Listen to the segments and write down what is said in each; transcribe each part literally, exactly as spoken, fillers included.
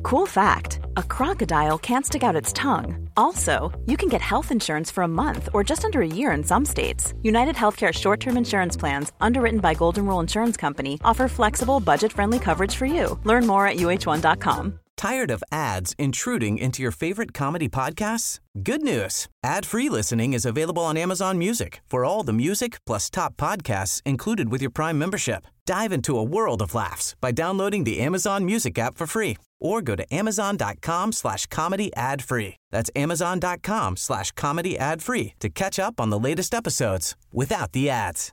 Cool fact, a crocodile can't stick out its tongue. Also, you can get health insurance for a month or just under a year in some states. United Healthcare short-term insurance plans, underwritten by Golden Rule Insurance Company, offer flexible, budget-friendly coverage for you. Learn more at U H one dot com. Tired of ads intruding into your favorite comedy podcasts? Good news. Ad-free listening is available on Amazon Music for all the music plus top podcasts included with your Prime membership. Dive into a world of laughs by downloading the Amazon Music app for free or go to amazon.com slash comedy ad free. That's amazon.com slash comedy ad free to catch up on the latest episodes without the ads.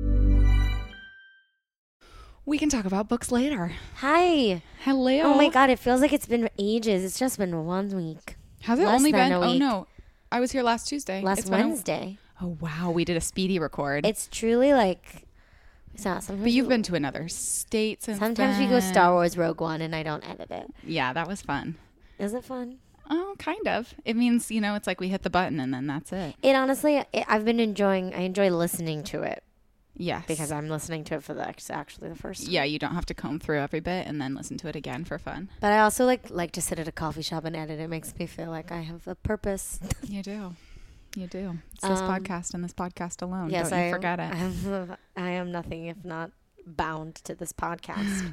We can talk about books later. Hi. Hello. Oh my God, it feels like it's been ages. It's just been one week. Has it Less only than been? a Oh week. no. I was here last Tuesday. Last It's been a- Wednesday. Oh wow, we did a speedy record. It's truly like, it's not sometimes. But you've we- been to another state since Sometimes we go then. Star Wars Rogue One and I don't edit it. Yeah, that was fun. Is it fun? Oh, kind of. It means, you know, it's like we hit the button and then that's it. It honestly, it, I've been enjoying, I enjoy listening to it Yes. because I'm listening to it for the ex- actually the first time. Yeah, you don't have to comb through every bit and then listen to it again for fun. But I also like like to sit at a coffee shop and edit. It makes me feel like I have a purpose. You do. You do. It's this Um, podcast and this podcast alone. yes, Don't you I forget it. I am, I am nothing if not bound to this podcast.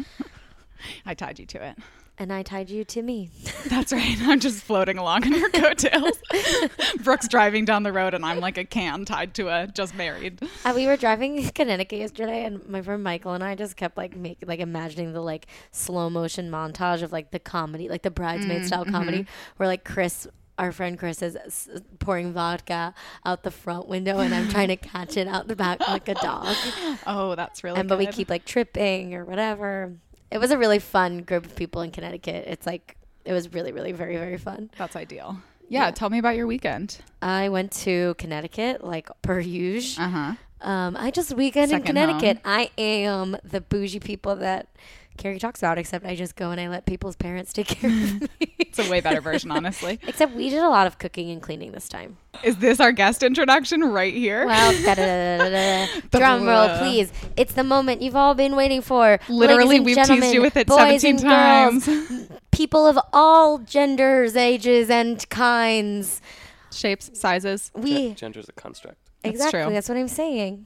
I tied you to it. And I tied you to me. That's right. I'm just floating along on your coattails. Brooke's driving down the road and I'm like a can tied to a just married. Uh, we were driving in Connecticut yesterday, and my friend Michael and I just kept like make, like imagining the like slow motion montage of like the comedy, like the bridesmaid style comedy, where like Chris, our friend Chris, is s- pouring vodka out the front window, and I'm trying to catch it out the back like a dog. Oh, that's really And but we good. keep like tripping or whatever. It was a really fun group of people in Connecticut. It's like it was really, really, very, very fun. That's ideal. Yeah, Yeah. tell me about your weekend. I went to Connecticut like per usual. Uh-huh. Um, I just weekend in Second Connecticut. I am the bougie people that Carrie talks about, except I just go and I let people's parents take care of me. It's a way better version, honestly. Except we did a lot of cooking and cleaning this time. Is this our guest introduction right here? Well, da-da-da-da-da. drum roll, please. It's the moment you've all been waiting for. Literally, Ladies and we've teased gentlemen, you with it boys seventeen and girls, times. people of all genders, ages, and kinds. Shapes, sizes, We Gen- gender's a construct. That's exactly. true. That's what I'm saying.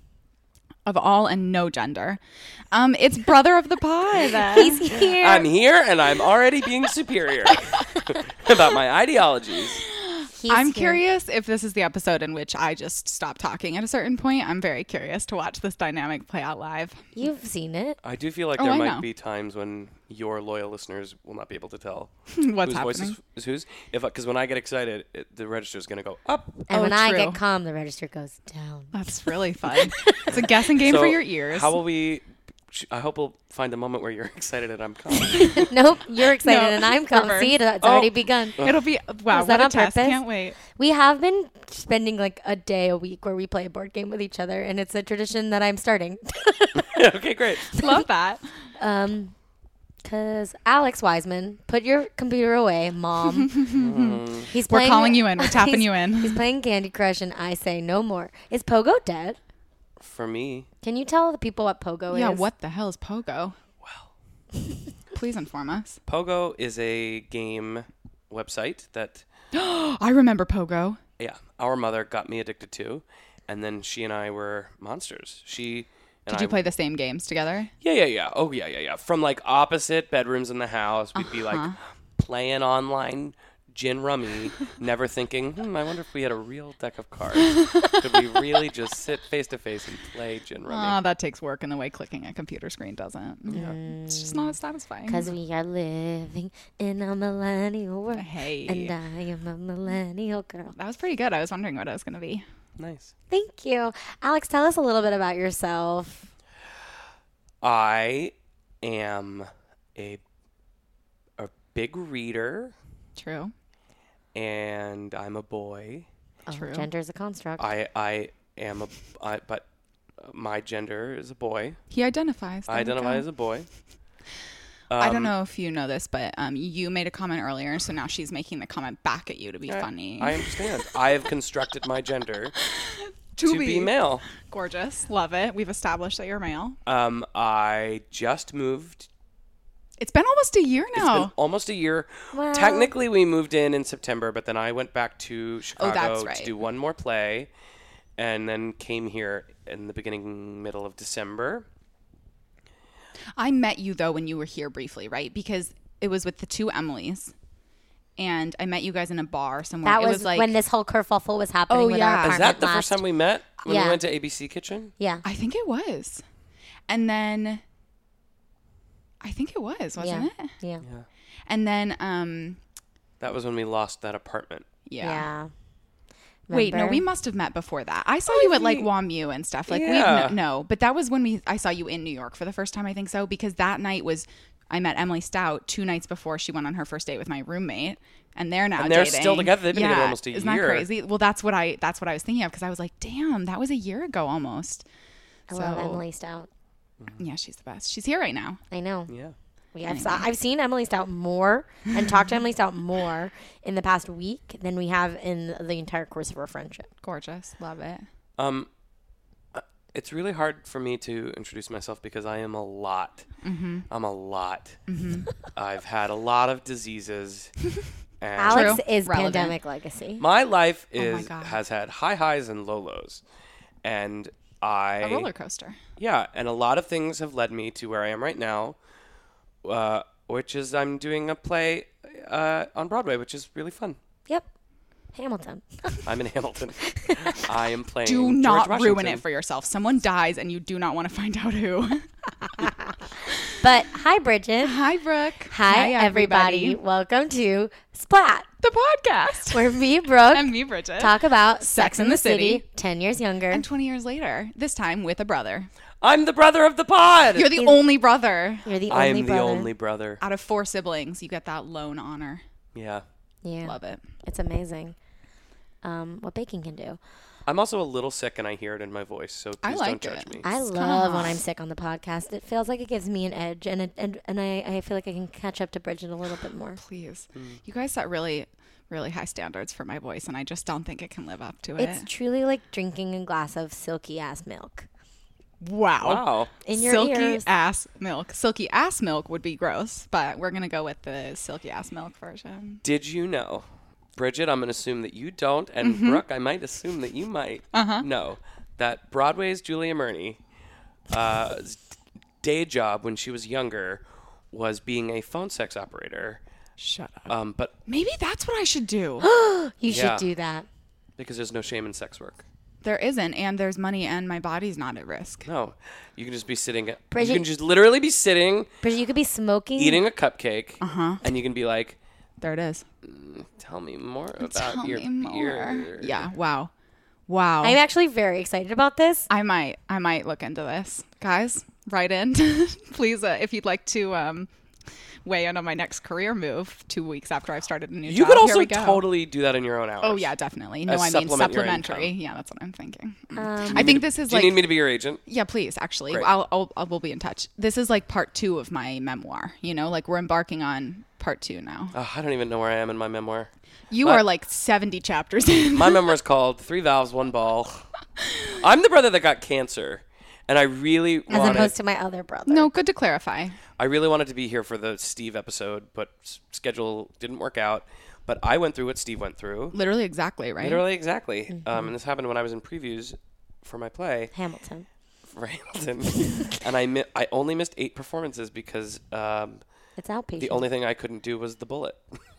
of all and no gender. Um, it's brother of the pod. He's here. I'm here and I'm already being superior about my ideologies. He's I'm here. curious if this is the episode in which I just stop talking at a certain point. I'm very curious to watch this dynamic play out live. You've seen it. I do feel like Oh, there I might know. be times when your loyal listeners will not be able to tell What's whose voice happening? is, is whose. If because when I get excited, it, the register is going to go up. And Oh, when I true. get calm, the register goes down. That's really fun. It's a guessing game So for your ears. How will we? sh- I hope we'll find a moment where you're excited and I'm calm. Nope, you're excited No, and I'm calm. reverse. See, it's Oh. already begun. It'll be wow. Was that what a on test! purpose? Can't wait. We have been spending like a day a week where we play a board game with each other, and it's a tradition that I'm starting. Okay, great. Love that. um, Cause Alex Wiseman, put your computer away, Mom. He's We're playing, calling you in. We're tapping he's- you in. He's playing Candy Crush, and I say no more. Is Pogo dead? For me, Can you tell the people what Pogo Yeah. is? What the hell is Pogo? well, Please inform us. Pogo is a game website that I remember Pogo. yeah, our mother got me addicted to, and then she and I were monsters. She and Did you I- play the same games together? Yeah, yeah, yeah. Oh, yeah, yeah, yeah. From like opposite bedrooms in the house, we'd be Uh-huh. like playing online gin rummy, never thinking, hmm, I wonder if we had a real deck of cards. Could we really just sit face to face and play gin rummy? Ah, that takes work in the way clicking a computer screen doesn't. yeah. It's just not as satisfying. Because we are living in a millennial world. Hey. And I am a millennial girl. That was pretty good. I was wondering what it was going to be. Nice. Thank you. Alex, tell us a little bit about yourself. I am a a big reader, True. and I'm a boy. Oh, True. gender is a construct. I I am a I, but my gender is a boy. He identifies. I There we identify go. as a boy. I don't Um, know if you know this, but um, you made a comment earlier, so now she's making the comment back at you to be I- funny. I understand. I have constructed my gender to, to be male. Gorgeous. Love it. We've established that you're male. Um, I just moved It's been almost a year It's now. been almost a year. Wow. Technically, we moved in in September, but then I went back to Chicago Oh, that's right. to do one more play, and then came here in the beginning, middle of December. I met you though when you were here briefly, right? Because it was with the two Emilys, and I met you guys in a bar somewhere. That it was, was like when this whole kerfuffle was happening Oh, with yeah. our Is apartment Is that the last. first time we met? When Yeah. we went to A B C Kitchen? Yeah. I think it was, and then I think it was, wasn't yeah. it? Yeah. Yeah. And then um, That was when we lost that apartment. yeah. Yeah. Wait, no, Remember? we must have met before that. I saw you at like think- WAMU and stuff. Like Yeah. we no, but that was when we I saw you in New York for the first time. I think so because that night was I met Emily Stout two nights before she went on her first date with my roommate, and they're now And they're dating. still together. They've been yeah. together almost a Isn't year. that crazy? Well, that's what I that's what I was thinking of because I was like, damn, that was a year ago almost. I so love Emily Stout. yeah, she's the best. She's here right now. I know. Yeah. We, I've, saw, I've seen Emily Stout more and talked to Emily Stout more in the past week than we have in the entire course of our friendship. Gorgeous, love it. Um, uh, it's really hard for me to introduce myself because I am a lot. Mm-hmm. I'm a lot. I've had a lot of diseases. And Alex True. is Relevant. pandemic legacy. my life Oh my is God. has had high highs and low lows. And I A roller coaster. Yeah, and a lot of things have led me to where I am right now, uh, which is I'm doing a play uh, on Broadway, which is really fun. Yep. Hamilton. I'm in Hamilton. I am playing Do George not ruin Washington. it for yourself. Someone dies and you do not want to find out who. But hi, Bridget. Hi, Brooke. Hi, everybody. Welcome to Splat, The podcast. where me, Brooke, And me, Bridget. talk about Sex, Sex in and the the City, City. ten years younger. And twenty years later, this time with a brother. I'm the brother of the pod. You're the He's- only brother. You're the I only am the brother. only brother. Out of four siblings, you get that lone honor. Yeah. Yeah. Love it. It's amazing um, what baking can do. I'm also a little sick and I hear it in my voice, so I please like don't judge it. me. I It's kinda love when hot. I'm sick on the podcast. It feels like it gives me an edge, and it, and, and I, I feel like I can catch up to Bridget a little bit more. Please. Mm. You guys set really, really high standards for my voice, and I just don't think it can live up to it. It's truly like drinking a glass of silky ass milk wow. Wow. in your silky ears. ass milk. Silky ass milk would be gross, but we're going to go with the silky ass milk version. Did you know, Bridget, I'm going to assume that you don't, and Mm-hmm. Brooke, I might assume that you might Uh-huh. know, that Broadway's Julia Murney, uh, day job when she was younger was being a phone sex operator. Shut up. Um, but Maybe that's what I should do. You Yeah. should do that. because there's no shame in sex work. There isn't, and there's money, and my body's not at risk. No, you can just be sitting. At, Bridget- you can just literally be sitting, Bridget, you could be smoking. eating a cupcake, Uh-huh. and you can be like, There it is. "Tell me more about Tell your me more. beer." Yeah. Wow. Wow. I'm actually very excited about this. I might. I might look into this, guys. Write in, please, uh, if you'd like to um, weigh in on my next career move. Two weeks after I've started a new You job. could Here also we go. totally do that in your own hours. Oh yeah, definitely. No, As I mean supplement your supplementary. income. Yeah, that's what I'm thinking. Mm. Um, I think this is Do you like. need me to be your agent? Yeah, please. Actually, Great. I'll, I'll, I'll we'll be in touch. This is like part two of my memoir. You know, like we're embarking on part two now. Oh, I don't even know where I am in my memoir. You My- are like seventy chapters in. My memoir is called Three Valves, One Ball. I'm the brother that got cancer, and I really as wanted. opposed to my other brother. No, good to clarify. I really wanted to be here for the Steve episode, but s- schedule didn't work out. But I went through what Steve went through. Literally, exactly, right? Literally, exactly. Mm-hmm. Um, and this happened when I was in previews for my play Hamilton. for Hamilton, and I mi- I only missed eight performances because um, It's outpatient. the only thing I couldn't do was the bullet.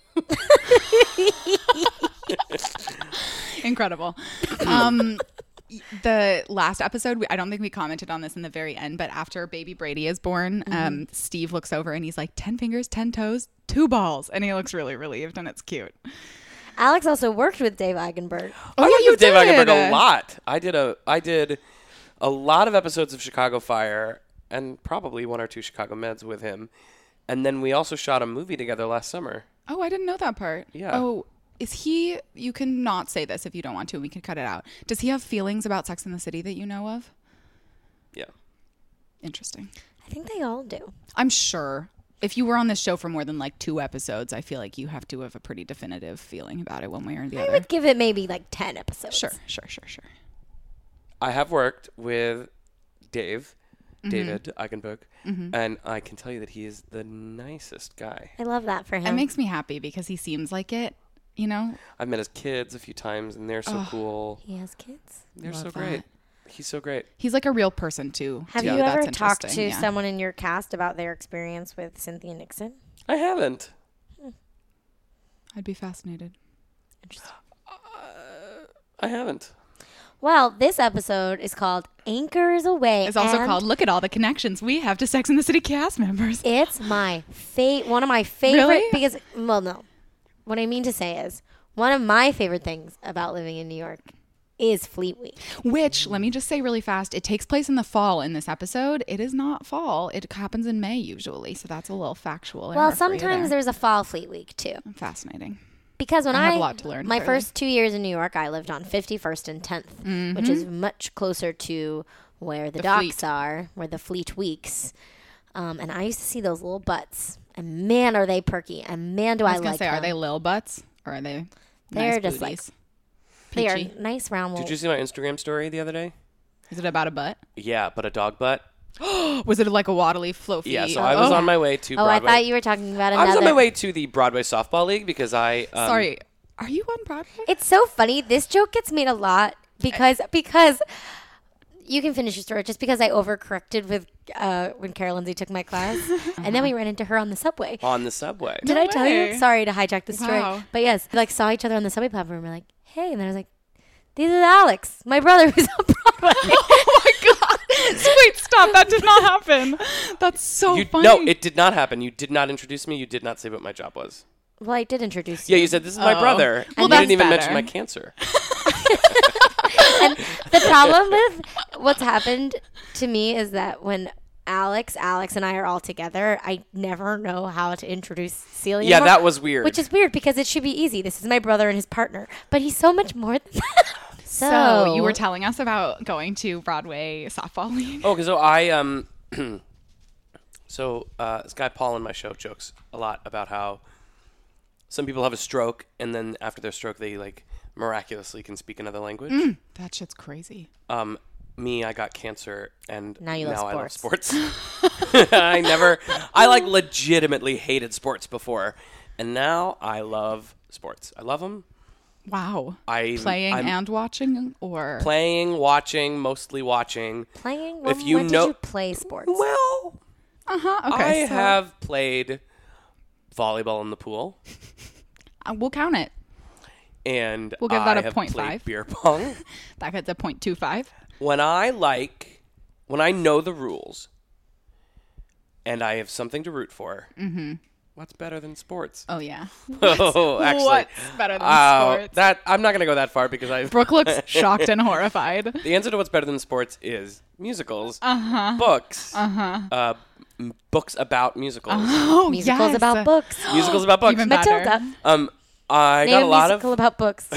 Incredible. Um, y- the last episode, we, I don't think we commented on this in the very end, but after baby Brady is born, um, Steve looks over and he's like, ten fingers, ten toes, two balls. And he looks really relieved and it's cute. Alex also worked with Dave Eigenberg. Oh, I yeah, worked you with Dave did. Eigenberg a lot. I did a I did a lot of episodes of Chicago Fire and probably one or two Chicago Meds with him. And then we also shot a movie together last summer. Oh, I didn't know that part. Yeah. Oh, is he, you can not say this if you don't want to, we can cut it out. Does he have feelings about Sex in the City that you know of? Yeah. Interesting. I think they all do. I'm sure. If you were on this show for more than like two episodes, I feel like you have to have a pretty definitive feeling about it one way or the I other. would give it maybe like ten episodes. Sure, sure, sure, sure. I have worked with Dave David Eigenberg, and I can tell you that he is the nicest guy. I love that for him. It makes me happy because he seems like it, you know? I've met his kids a few times, and they're so cool. He has kids. They're Love so that. great. He's so great. He's like a real person, too. Have too. you That's ever talked to interesting, yeah. someone in your cast about their experience with Cynthia Nixon? I haven't. I'd be fascinated. Interesting. I haven't. Well, this episode is called Anchors Away. It's also and called Look at All the Connections We Have to Sex and the City cast members. It's my fa- one of my favorite Really? because well no. What I mean to say is one of my favorite things about living in New York is Fleet Week. Which, let me just say really fast, it takes place in the fall in this episode. It is not fall. It happens in May usually. So that's a little factual. Well, sometimes there's a fall Fleet Week too. Fascinating. Because when I I, have a lot to learn, my clearly. first two years in New York, I lived on fifty-first and tenth, Mm-hmm. which is much closer to where the, The docks Fleet. are, where the Fleet Weeks. Um, and I used to see those little butts, and man, are they perky, and man, do I I, was going like to say, them. are they lil butts or are they They're nice just like- booties? They are Peachy? nice round little. Did you see my Instagram story the other day? Is it about a butt? Yeah, but a dog butt. Was it like a waddly, floaty? Yeah, so I was oh. on my way to Oh, I Broadway. thought you were talking about I another. was on my way to the Broadway Softball League because I... Um, Sorry. Are you on Broadway? It's so funny. This joke gets made a lot because because you can finish your story. Just because I overcorrected with uh, when Carol Lindsay took my class, and then we ran into her on the subway. On the subway. Did No I tell way. you? Sorry to hijack the story, Wow. but yes, we, like saw each other on the subway platform. We're like, hey, and then I was like, this is Alex, my brother who's on Broadway. Oh my god! Wait, stop! That did not happen. That's so You, funny. no, it did not happen. You did not introduce me. You did not say what my job was. Well, I did introduce Yeah, you. you said, this is my Oh. brother. Well, you that's didn't even better. mention my cancer. And the problem with what's happened to me is that when Alex, Alex, and I are all together, I never know how to introduce Celia. Yeah, anymore, that was weird. Which is weird because it should be easy. This is my brother and his partner, but he's so much more than that. So, So you were telling us about going to Broadway softball league. Oh, because so I um, so uh, this guy Paul on my show jokes a lot about how some people have a stroke and then after their stroke they like miraculously can speak another language. That shit's crazy. Um, me, I got cancer and Now you love I love sports. sports. I never, I like legitimately hated sports before, and now I love sports. I love them. Wow. I Playing I'm and watching, or playing, watching, mostly watching. playing. If When, you when know- did you play sports? Well, uh huh. Okay, I so, have played volleyball in the pool, uh, we'll count it. and We'll give that I a have point played five. beer pong. That gets a point two five. When I like, when I know the rules, and I have something to root for, mm-hmm. what's better than sports? Oh yeah. Oh, actually, What's better than uh, sports? that I'm not gonna go that far because I. Brooke looks shocked and horrified. The answer to what's better than sports is musicals, uh-huh. books, uh-huh. uh, m- books about musicals, Oh, Musicals yes. about books. musicals about books. Even better. Matilda. Um, I Name got a a lot musical of. about books.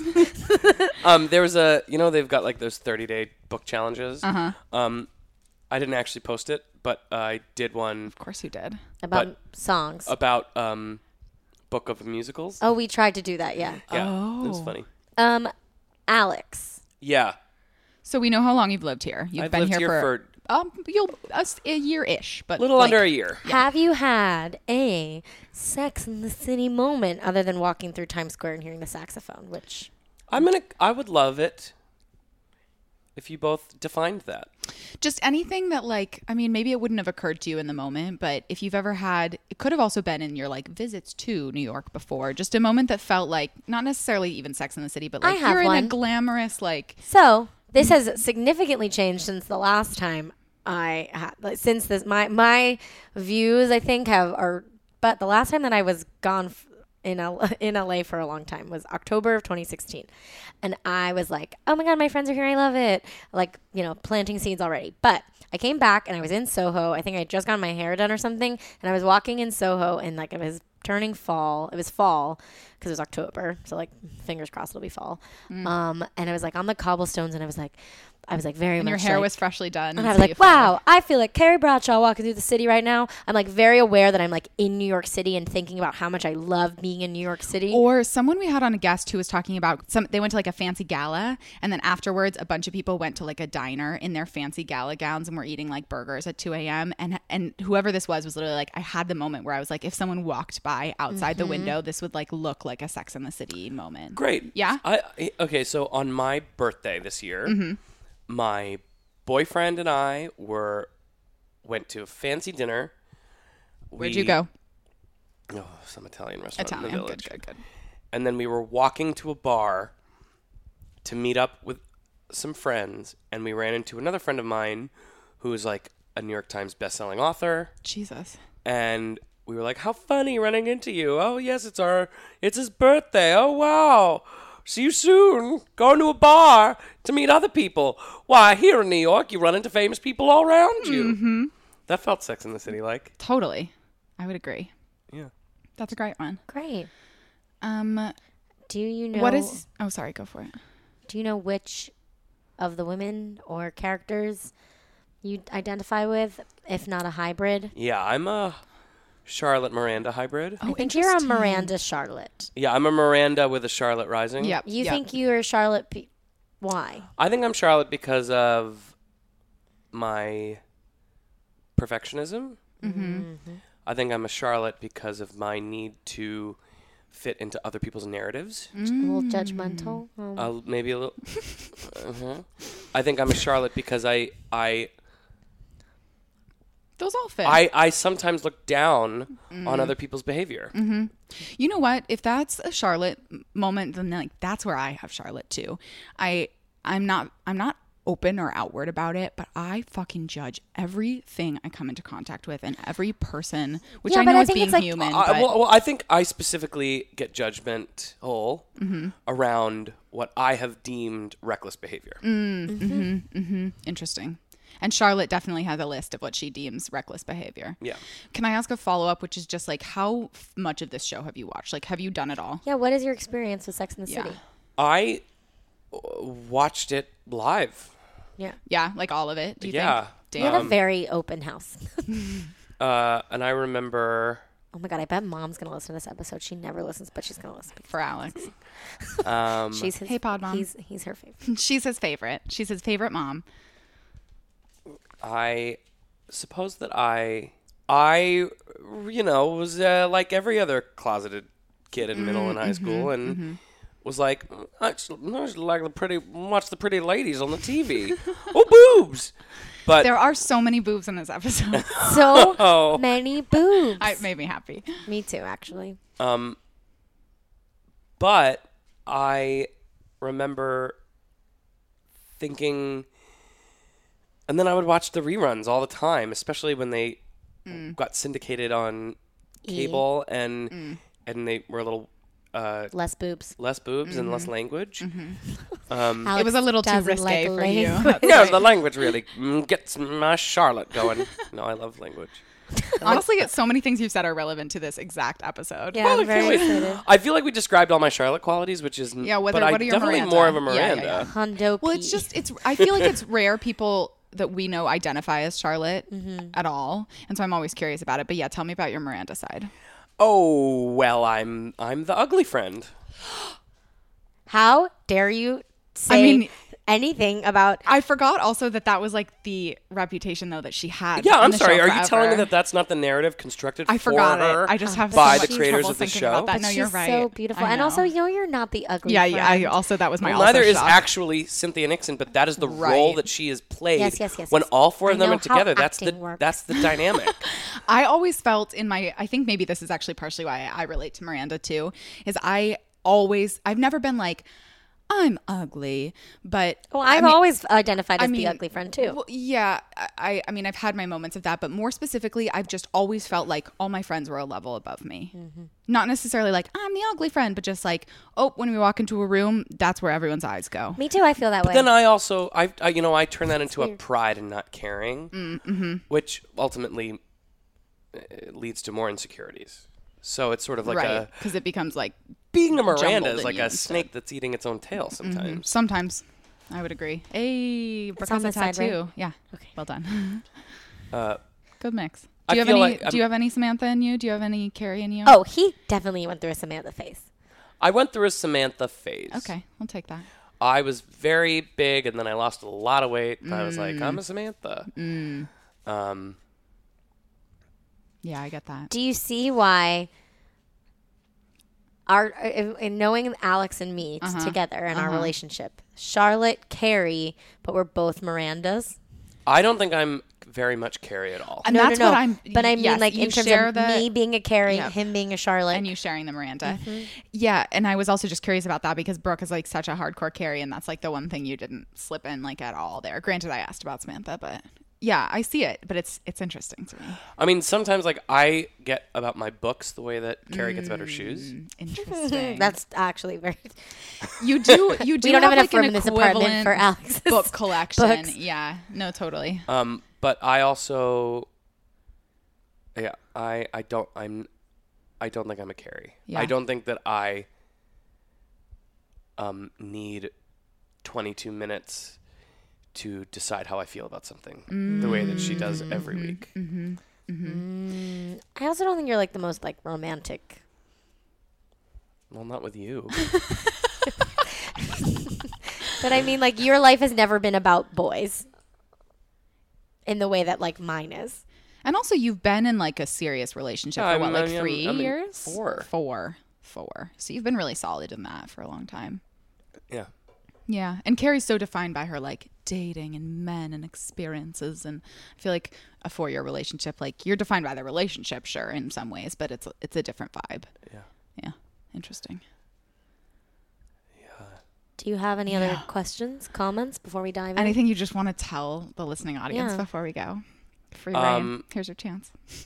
Um, there was a, you know, they've got like those thirty day book challenges. Uh-huh. Um, I didn't actually post it, but uh, I did one Of course you did. About songs. about um, book of musicals. Oh, we tried to do that, yeah. Yeah, it Oh. was funny. Um, Alex. Yeah, So we know how long you've lived here. You've I've been lived here, here for, for um you'll us a year ish, but a little like, under a year. Have you had a Sex in the City moment other than walking through Times Square and hearing the saxophone, which I'm gonna. I would love it if you both defined that. Just anything that like I mean maybe it wouldn't have occurred to you in the moment, but if you've ever had it could have also been in your like visits to New York before, just a moment that felt like not necessarily even Sex in the City, but I like have you're in one. a glamorous like So this has significantly changed since the last time I had. Like, since this, my my views I think have are. But the last time that I was gone f- in L- in L A for a long time was October of twenty sixteen, and I was like, oh my god, my friends are here, I love it. Like, you know, planting seeds already. But I came back and I was in Soho. I think I had just gotten my hair done or something, and I was walking in Soho and like it was turning fall. It was fall because it was October. So like fingers crossed it'll be fall. Um, and I was like on the cobblestones and I was like, I was like very And much your hair like, was freshly done. and I was so like, you felt wow, I feel like Carrie Bradshaw walking through the city right now. I'm like very aware that I'm like in New York City and thinking about how much I love being in New York City. Or someone we had on a guest who was talking about some, they went to like a fancy gala, and then afterwards a bunch of people went to like a diner in their fancy gala gowns and were eating like burgers at two a.m. And and whoever this was was literally like, I had the moment where I was like, if someone walked by outside the window, this would like look like a Sex and the City moment. Great. Yeah? I okay, so on my birthday this year, my boyfriend and I were went to a fancy dinner. Where'd We- you go? Oh, some Italian restaurant in Italian. the village. Good, good, good. And then we were walking to a bar to meet up with some friends, and we ran into another friend of mine who is like a New York Times bestselling author. Jesus. And we were like, how funny running into you. Oh, yes, it's our, it's his birthday. Oh, wow. See you soon. Going to a bar to meet other people. Why, here in New York, you run into famous people all around you. Mm-hmm. That felt Sex in the City like. Totally. I would agree. Yeah. That's a great one. Great. Um, Do you know what is, oh, sorry, go for it. Do you know which of the women or characters you identify with, if not a hybrid? Yeah, I'm a Charlotte Miranda hybrid. I think you're a Miranda Charlotte. Yeah, I'm a Miranda with a Charlotte Rising. Yep. You yep. think you're Charlotte? P- Why? I think I'm Charlotte because of my perfectionism. Mm-hmm. I think I'm a Charlotte because of my need to fit into other people's narratives. A little judgmental. Um, Uh, maybe a little. uh-huh. I think I'm a Charlotte because I I Those all fit. I, I sometimes look down Mm. on other people's behavior. Mm-hmm. You know what? If that's a Charlotte m- moment, then like that's where I have Charlotte too. I I'm not I'm not open or outward about it, but I fucking judge everything I come into contact with and every person, which Yeah, I but know I is think being it's like- human. I, but well, well, I think I specifically get judgmental Mm-hmm. around what I have deemed reckless behavior. Mm. Interesting. And Charlotte definitely has a list of what she deems reckless behavior. Yeah. Can I ask a follow up, which is just like, how f- much of this show have you watched? Like, have you done it all? yeah. What is your experience with Sex in the Yeah. City? I uh, watched it live. Yeah. Yeah, like all of it. Do you Yeah. think? You Damn. have a very open house. Uh, and I remember Oh my god, I bet Mom's gonna listen to this episode. She never listens, but she's gonna listen. For Alex. um, She's his, Hey, Pod Mom. He's he's her favorite. She's his favorite. She's his favorite mom. I suppose that I, I, you know, was uh, like every other closeted kid in middle and high school, and was like, I just, I just like the pretty, watch the pretty ladies on the T V. Oh, boobs! But There are so many boobs in this episode. So Oh. many boobs. I, it made me happy. Me too, actually. um, but I remember thinking, and then I would watch the reruns all the time, especially when they got syndicated on cable, and and they were a little uh, Less boobs. less boobs and less language. Um, Alex It was a little too doesn't risque like for you. language. yeah, the language really mm, gets my Charlotte going. No, I love language. Honestly, it's so many things you've said are relevant to this exact episode. Yeah, I'm very excited. I feel like we described all my Charlotte qualities, which is Yeah, whether- but I what are your definitely Miranda? more of a Yeah, yeah, Miranda. yeah. Hondo Well, P. it's just it's. I feel like it's rare people that we know identify as Charlotte at all, and so I'm always curious about it. But yeah, tell me about your Miranda side. Oh well, I'm I'm the ugly friend. How dare you say mean- anything about? I forgot also that that was like the reputation though that she had. Yeah, in I'm the sorry. show Are you telling me forever. that that's not the narrative constructed I for forgot her? it. I just have by so the much creators trouble of the thinking show? about that. But No, she's you're right. so beautiful, I and know. also you know you're not the ugly. Yeah, yeah. I friend. also that was my. Well, also neither is shock. actually Cynthia Nixon, but that is the Right. role that she has played. Yes, yes, yes, When yes. all four of I them know are together, how that's the acting works. that's the dynamic. I always felt in my, I think maybe this is actually partially why I relate to Miranda too, is I always, I've never been like, I'm ugly, but. Well, I've I mean- always identified I as mean, the ugly friend too. Well, yeah, I, I mean, I've had my moments of that, but more specifically, I've just always felt like all my friends were a level above me. Mm-hmm. Not necessarily like, I'm the ugly friend, but just like, oh, when we walk into a room, that's where everyone's eyes go. Me too. I feel that way. Then I also, I, I you know, I turn that into a weird. pride and not caring, Mm-hmm. which ultimately uh, leads to more insecurities. So it's sort of like right. a Because it becomes like, being a Miranda jumbled is in like you a instead. snake that's eating its own tail sometimes. sometimes. I would agree. Hey, Brooke It's has on a the side, tattoo. right? Yeah. Okay. Well done. Uh, Good mix. Do I you have feel any? like I'm- do you have any Samantha in you? Do you have any Carrie in you? Oh, he definitely went through a Samantha phase. I went through a Samantha phase. Okay, I'll take that. I was very big, and then I lost a lot of weight. And I was like, I'm a Samantha. Mm. Um, Yeah, I get that. Do you see why our in, in knowing Alex and me t- Uh-huh. together in our Uh-huh. relationship, Charlotte, Carrie, but we're both Mirandas? I don't think I'm very much Carrie at all. And no, that's no, no. what I'm. But I mean, yes, like you in terms share of the, me being a Carrie, Yep. him being a Charlotte. and you sharing the Miranda. Yeah, and I was also just curious about that because Brooke is like such a hardcore Carrie, and that's like the one thing you didn't slip in like at all there. Granted, I asked about Samantha, but yeah, I see it, but it's it's interesting to me. I mean, sometimes like I get about my books the way that Carrie gets about her shoes. Interesting. That's actually very. you do you do We don't have enough like an room in this apartment for equivalent Alex's book collection. books. Yeah, no, totally. Um, but I also, yeah, I I don't I'm, I don't think I'm a Carrie. Yeah. I don't think that I um need twenty-two minutes to decide how I feel about something the way that she does every week. Mm-hmm. Mm, I also don't think you're like the most like romantic. Well, not with you. But I mean, like your life has never been about boys. In the way that like mine is. And also, you've been in like a serious relationship Yeah, for what, I'm- like I'm- 3 I'm in years? four. Four. Four. So you've been really solid in that for a long time. Yeah. Yeah. And Carrie's so defined by her like dating and men and experiences. And I feel like a four year relationship, like you're defined by the relationship, sure, in some ways, but it's it's a different vibe. Yeah. Yeah. Interesting. Do you have any other questions, comments before we dive in? Anything you just want to tell the listening audience Yeah. before we go? Free Um, reign. Here's your chance.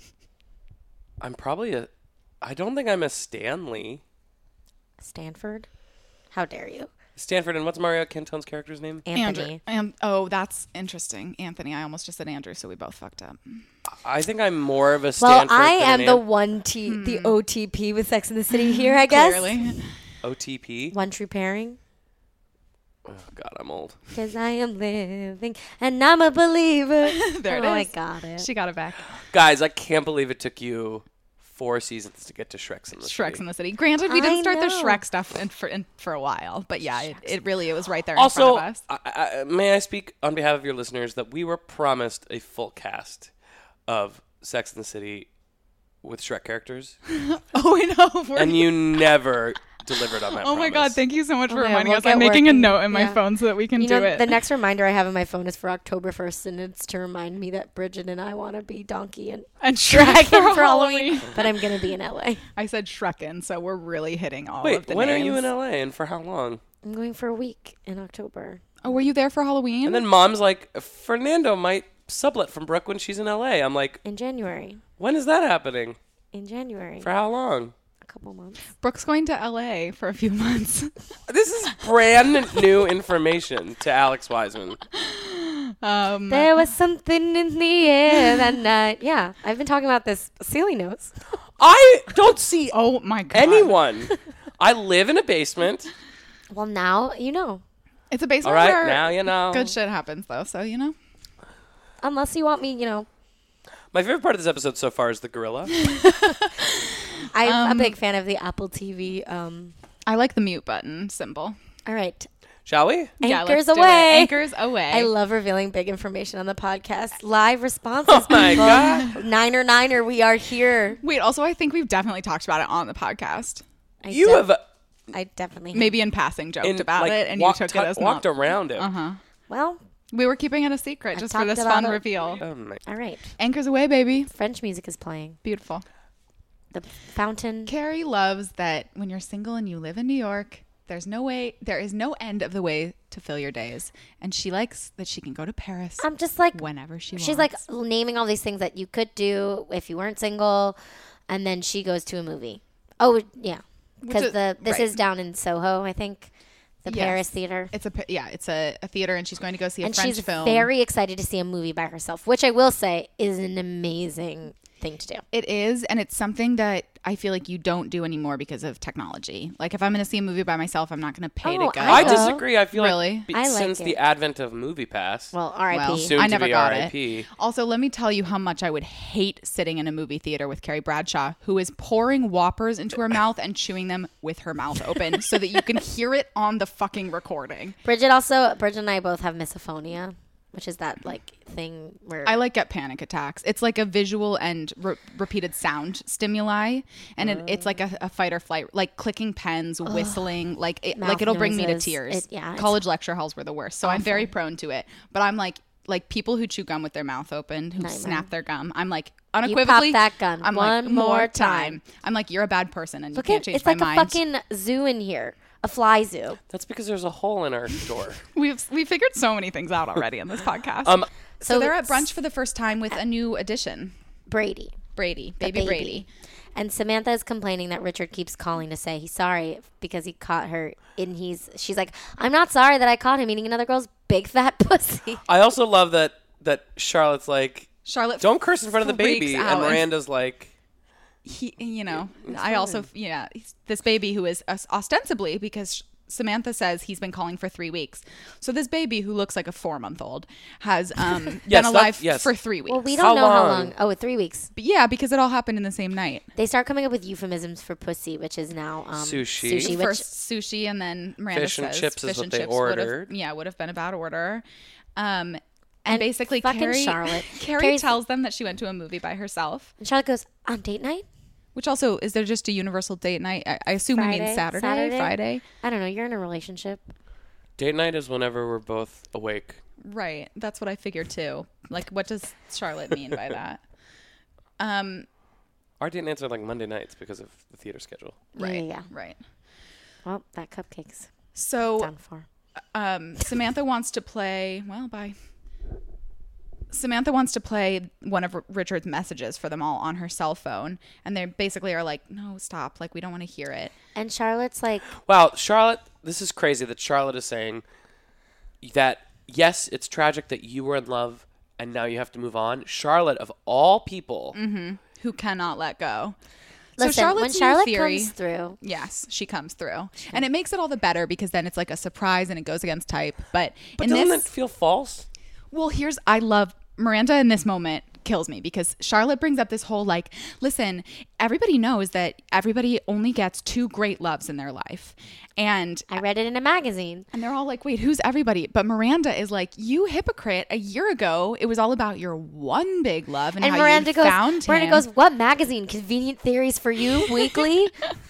I'm probably a. I don't think I'm a Stanley. Stanford? How dare you? Stanford, and what's Mario Cantone's character's name? Anthony. Andrew. Um, oh, that's interesting. Anthony. I almost just said Andrew, so we both fucked up. I think I'm more of a Well, Stanford. I than am an the An- one T, the O T P with Sex in the City here, I guess. Clearly. O T P. One true pairing. Oh God, I'm old. Because I am living and I'm a believer. There it oh, I is. got it. She got it back. Guys, I can't believe it took you four seasons to get to Shrek's in the Shrek's City. in the City. Granted, we didn't I start the know. Shrek stuff in for, in, for a while, but yeah, it, it really it was right there in Also, front of us. I, I, may I speak on behalf of your listeners that we were promised a full cast of Sex in the City with Shrek characters, Oh, I know. We're- and you never delivered on that. oh my God! promise. Thank you so much for Okay, reminding we'll us. get I'm making a working. note in my Yeah. phone so that we can You do know, it. the next reminder I have on my phone is for October first, and it's to remind me that Bridget and I want to be Donkey and and Shrek Dragon for for Halloween. Halloween. But I'm going to be in L A. I said Shrekin, so we're really hitting all of Wait, the when names. are you in L A and for how long? I'm going for a week in October. Oh, were you there for Halloween? And then Mom's like, Fernando might sublet from Brooke when she's in L A. I'm like, In January. when is that happening? In January. For how long? a couple months. Brooke's going to L A for a few months. This is brand new information to Alex Wiseman. Um, There was something in the air that night. Yeah, I've been talking about this. Celie knows. I don't see oh my God! anyone. I live in a basement. Well, now you know. It's a basement All right, where now you know. good shit happens, though. So you know. Unless you want me, you know. My favorite part of this episode so far is the gorilla. I'm Um, a big fan of the Apple T V. Um, I like the mute button symbol. all right. Shall we? Yeah, Anchors let's do it. away. Anchors away. I love revealing big information on the podcast. Live responses. Oh my people. God. Niner, niner, we are here. Wait, also, I think we've definitely talked about it on the podcast. I You def- have I definitely. Maybe in passing joked in, about like, it, and walk- you took tu- it as walked not. around it. Uh huh. Well, We were keeping it a secret I just for talked this about fun it. reveal. Oh my. all right. Anchors away, baby. French music is playing. Beautiful. The fountain. Carrie loves that when you're single and you live in New York, there's no way, there is no end of the way to fill your days. And she likes that she can go to Paris I'm just like, whenever she she's wants. like naming all these things that you could do if you weren't single, and then she goes to a movie. Oh yeah, because is- the this right. is down in Soho, I think, the Yes. Paris theater. It's a pa- yeah, it's a, a theater, and she's going to go see a And French she's film. very excited to see a movie by herself, which I will say is an amazing thing to do. It is, and it's something that I feel like you don't do anymore because of technology. Like if I'm going to see a movie by myself, I'm not going to pay Oh, to go. I I know. disagree. I feel Really? like be- I like since it. the advent of MoviePass, Well, R I P. Well, soon I to never be got R I P. it. Also, let me tell you how much I would hate sitting in a movie theater with Carrie Bradshaw, who is pouring Whoppers into her mouth and chewing them with her mouth open so that you can hear it on the fucking recording. Bridget also, Bridget and I both have misophonia, which is that like thing where I like get panic attacks. It's like a visual and re- repeated sound stimuli, and it, it's like a, a fight or flight, like clicking pens, whistling, like it, Mouth like it'll bring me to noises. tears. It- yeah, it's College lecture halls were the worst, so I'm very prone to it. But I'm like, like people who chew gum with their mouth open, who Nightmare. snap their gum. I'm like unequivocally, that gun I'm one like, more time. I'm like, you're a bad person, and look you can't at change it's my like mind. a fucking zoo in here, a fly zoo. That's because there's a hole in our door. We've we figured so many things out already in this podcast. Um, so, so they're at brunch for the first time with a new addition, Brady. Brady, the baby, Brady. And Samantha is complaining that Richard keeps calling to say he's sorry because he caught her and he's she's like, I'm not sorry that I caught him eating another girl's big fat pussy. I also love that that Charlotte's like, Charlotte, don't curse in front of the freaks baby, out and Miranda's like, he, you know, I also, yeah, this baby who is os- ostensibly, because Samantha says he's been calling for three weeks. So this baby who looks like a four month old has um, Yes, been that- alive yes. for three weeks. Well, we How don't know how long? long. Oh, three weeks. But yeah, because it all happened in the same night. They start coming up with euphemisms for pussy, which is now um, Sushi. Sushi, which First sushi, and then Miranda Fish and says chips is fish what and they chips would've- ordered. yeah, would have been a bad order. Um, and, And basically, fucking Carrie, Charlotte. Carrie Carrie's- tells them that she went to a movie by herself. and Charlotte goes on date night. Which also, is there just a universal date night? I, I assume we mean Friday? Saturday, Saturday? Friday. I don't know. You're in a relationship. date night is whenever we're both awake. Right. That's what I figured too. Like, what does Charlotte mean by that? Um, Our date nights are like Monday nights because of the theater schedule. right. Yeah, yeah, yeah. Right. Well, that cupcake's So, done for. um, Samantha wants to play. Well, bye. Samantha wants to play one of R- Richard's messages for them all on her cell phone, and they basically are like, "No, stop! Like, we don't want to hear it." And Charlotte's like, Wow, Charlotte, this is crazy that Charlotte is saying that, yes, it's tragic that you were in love and now you have to move on. Charlotte, of all people, Who cannot let go? listen, so Charlotte's when new Charlotte theory, comes through, yes, she comes through, and it makes it all the better because then it's like a surprise and it goes against type. But, but in doesn't this, it feel false? well, here's I love Miranda in this moment kills me because Charlotte brings up this whole like, listen, everybody knows that everybody only gets two great loves in their life, and I read it in a magazine. and they're all like, wait, who's everybody? But Miranda is like, you hypocrite! A year ago, it was all about your one big love and, And how Miranda you goes, found Miranda him. goes, what magazine? Convenient Theories for You Weekly?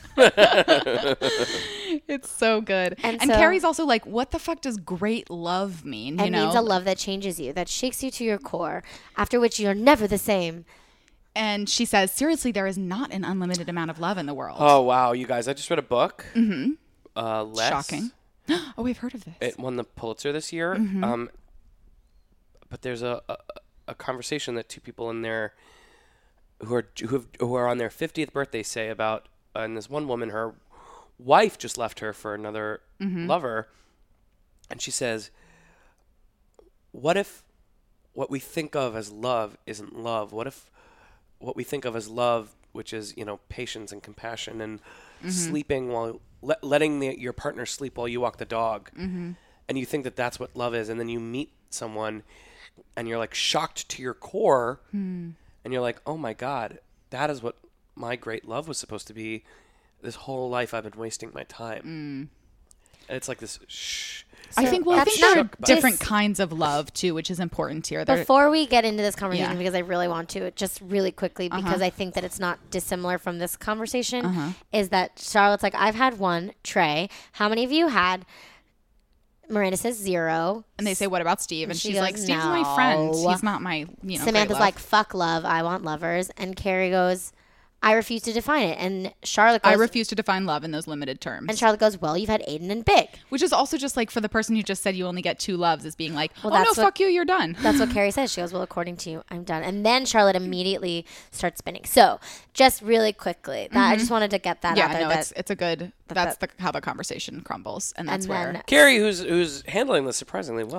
It's so good. And And, so- Carrie's also like, what the fuck does great love mean? You It know, means a love that changes you, that shakes you to your core, after which you're never the same. and she says, seriously, there is not an unlimited amount of love in the world. Oh, wow, you guys, I just read a book. Mm-hmm. Uh, Less. Shocking. Oh, we've heard of this. It won the Pulitzer this year. Mm-hmm. Um, but there's a, a a conversation that two people in there who are who, have, who are on their fiftieth birthday say about, uh, and this one woman, her wife just left her for another Mm-hmm. lover, and she says, "What if what we think of as love isn't love? What if what we think of as love, which is, you know, patience and compassion and Mm-hmm. sleeping while le- letting the, your partner sleep while you walk the dog, Mm-hmm. and you think that that's what love is, and then you meet someone and you're like shocked to your core, Hmm. and you're like, oh my God, that is what my great love was supposed to be. This whole life I've been wasting my time." Hmm. And it's like this shh. I So think well, I that's think there are not different dis- kinds of love too, which is important here. There- Before we get into this conversation, Yeah. because I really want to, just really quickly, because I think that it's not dissimilar from this conversation, is that Charlotte's like, I've had one, Trey. How many of you had? Miranda says zero. and they say, "What about Steve?" And She she's goes, like, "Steve's my friend. "No." He's not my, you know." Samantha's great love." like, fuck love, I want lovers. And Carrie goes, I refuse to define it. And Charlotte goes, "I refuse to define love in those limited terms." And Charlotte goes, well, you've had Aiden and Big. Which is also just like for the person who just said you only get two loves, is being like, Well, "Oh no, that's what- fuck you, you're done." That's what Carrie says. She goes, well, according to you, I'm done. And then Charlotte immediately starts spinning. So just really quickly, that I just wanted to get that out yeah, there. no, that, it's it's a good. That's the how the conversation crumbles, and that's and where. then Carrie, who's who's handling this surprisingly well.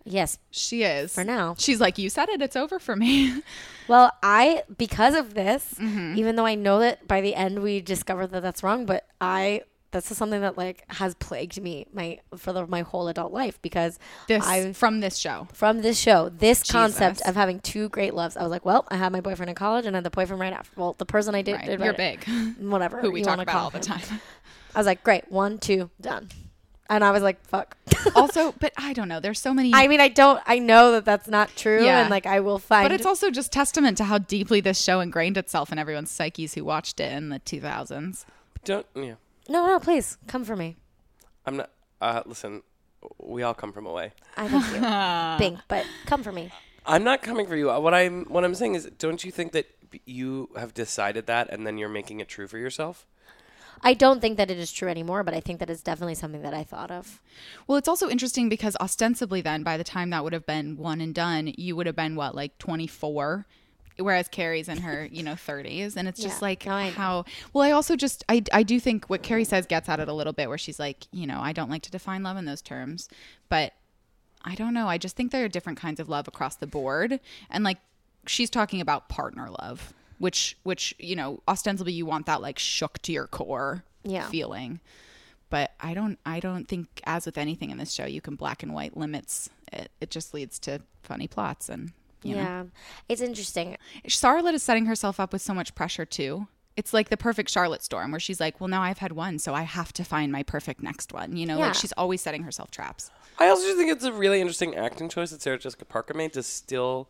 Yes. She is. For now. She's like, you said it. It's over for me. Well, I, because of this, Mm-hmm. even though I know that by the end we discovered that that's wrong, but I, this is something that like has plagued me my for the, my whole adult life because This I, from this show. from this show, this concept Jesus. of having two great loves. I was like, well, I had my boyfriend in college and I had the boyfriend right after. Well, the person I did, Right. did You're right big. whatever Who we you talk wanna about call all the him. time. I was like, great, one, two, done. And I was like, fuck. Also, but I don't know. There's so many. I mean, I don't, I know that that's not true. Yeah. And like, I will find. but it's also just testament to how deeply this show ingrained itself in everyone's psyches who watched it in the two thousands. Don't yeah. no, no, please come for me. I'm not. Uh, listen, we all come from away. I thank you. Bink, but come for me. I'm not coming for you. Uh, What I'm what I'm saying is, don't you think that you have decided that and then you're making it true for yourself? I don't think that it is true anymore, but I think that it's definitely something that I thought of. Well, it's also interesting because ostensibly then by the time that would have been one and done, you would have been what, like twenty-four? Whereas Carrie's in her, you know, thirties. And it's just Yeah. like No, I know. how, well, I also just, I, I do think what Carrie says gets at it a little bit where she's like, you know, I don't like to define love in those terms, but I don't know. I just think there are different kinds of love across the board. And like, she's talking about partner love, which, which, you know, ostensibly you want that like shook to your core Yeah. feeling. But I don't, I don't think as with anything in this show, you can black and white limits. It, it just leads to funny plots and, you know. Yeah. It's interesting. Charlotte is setting herself up with so much pressure too. It's like the perfect Charlotte storm where she's like, well, now I've had one, so I have to find my perfect next one. You know, Yeah. like she's always setting herself traps. I also just think it's a really interesting acting choice that Sarah Jessica Parker made to still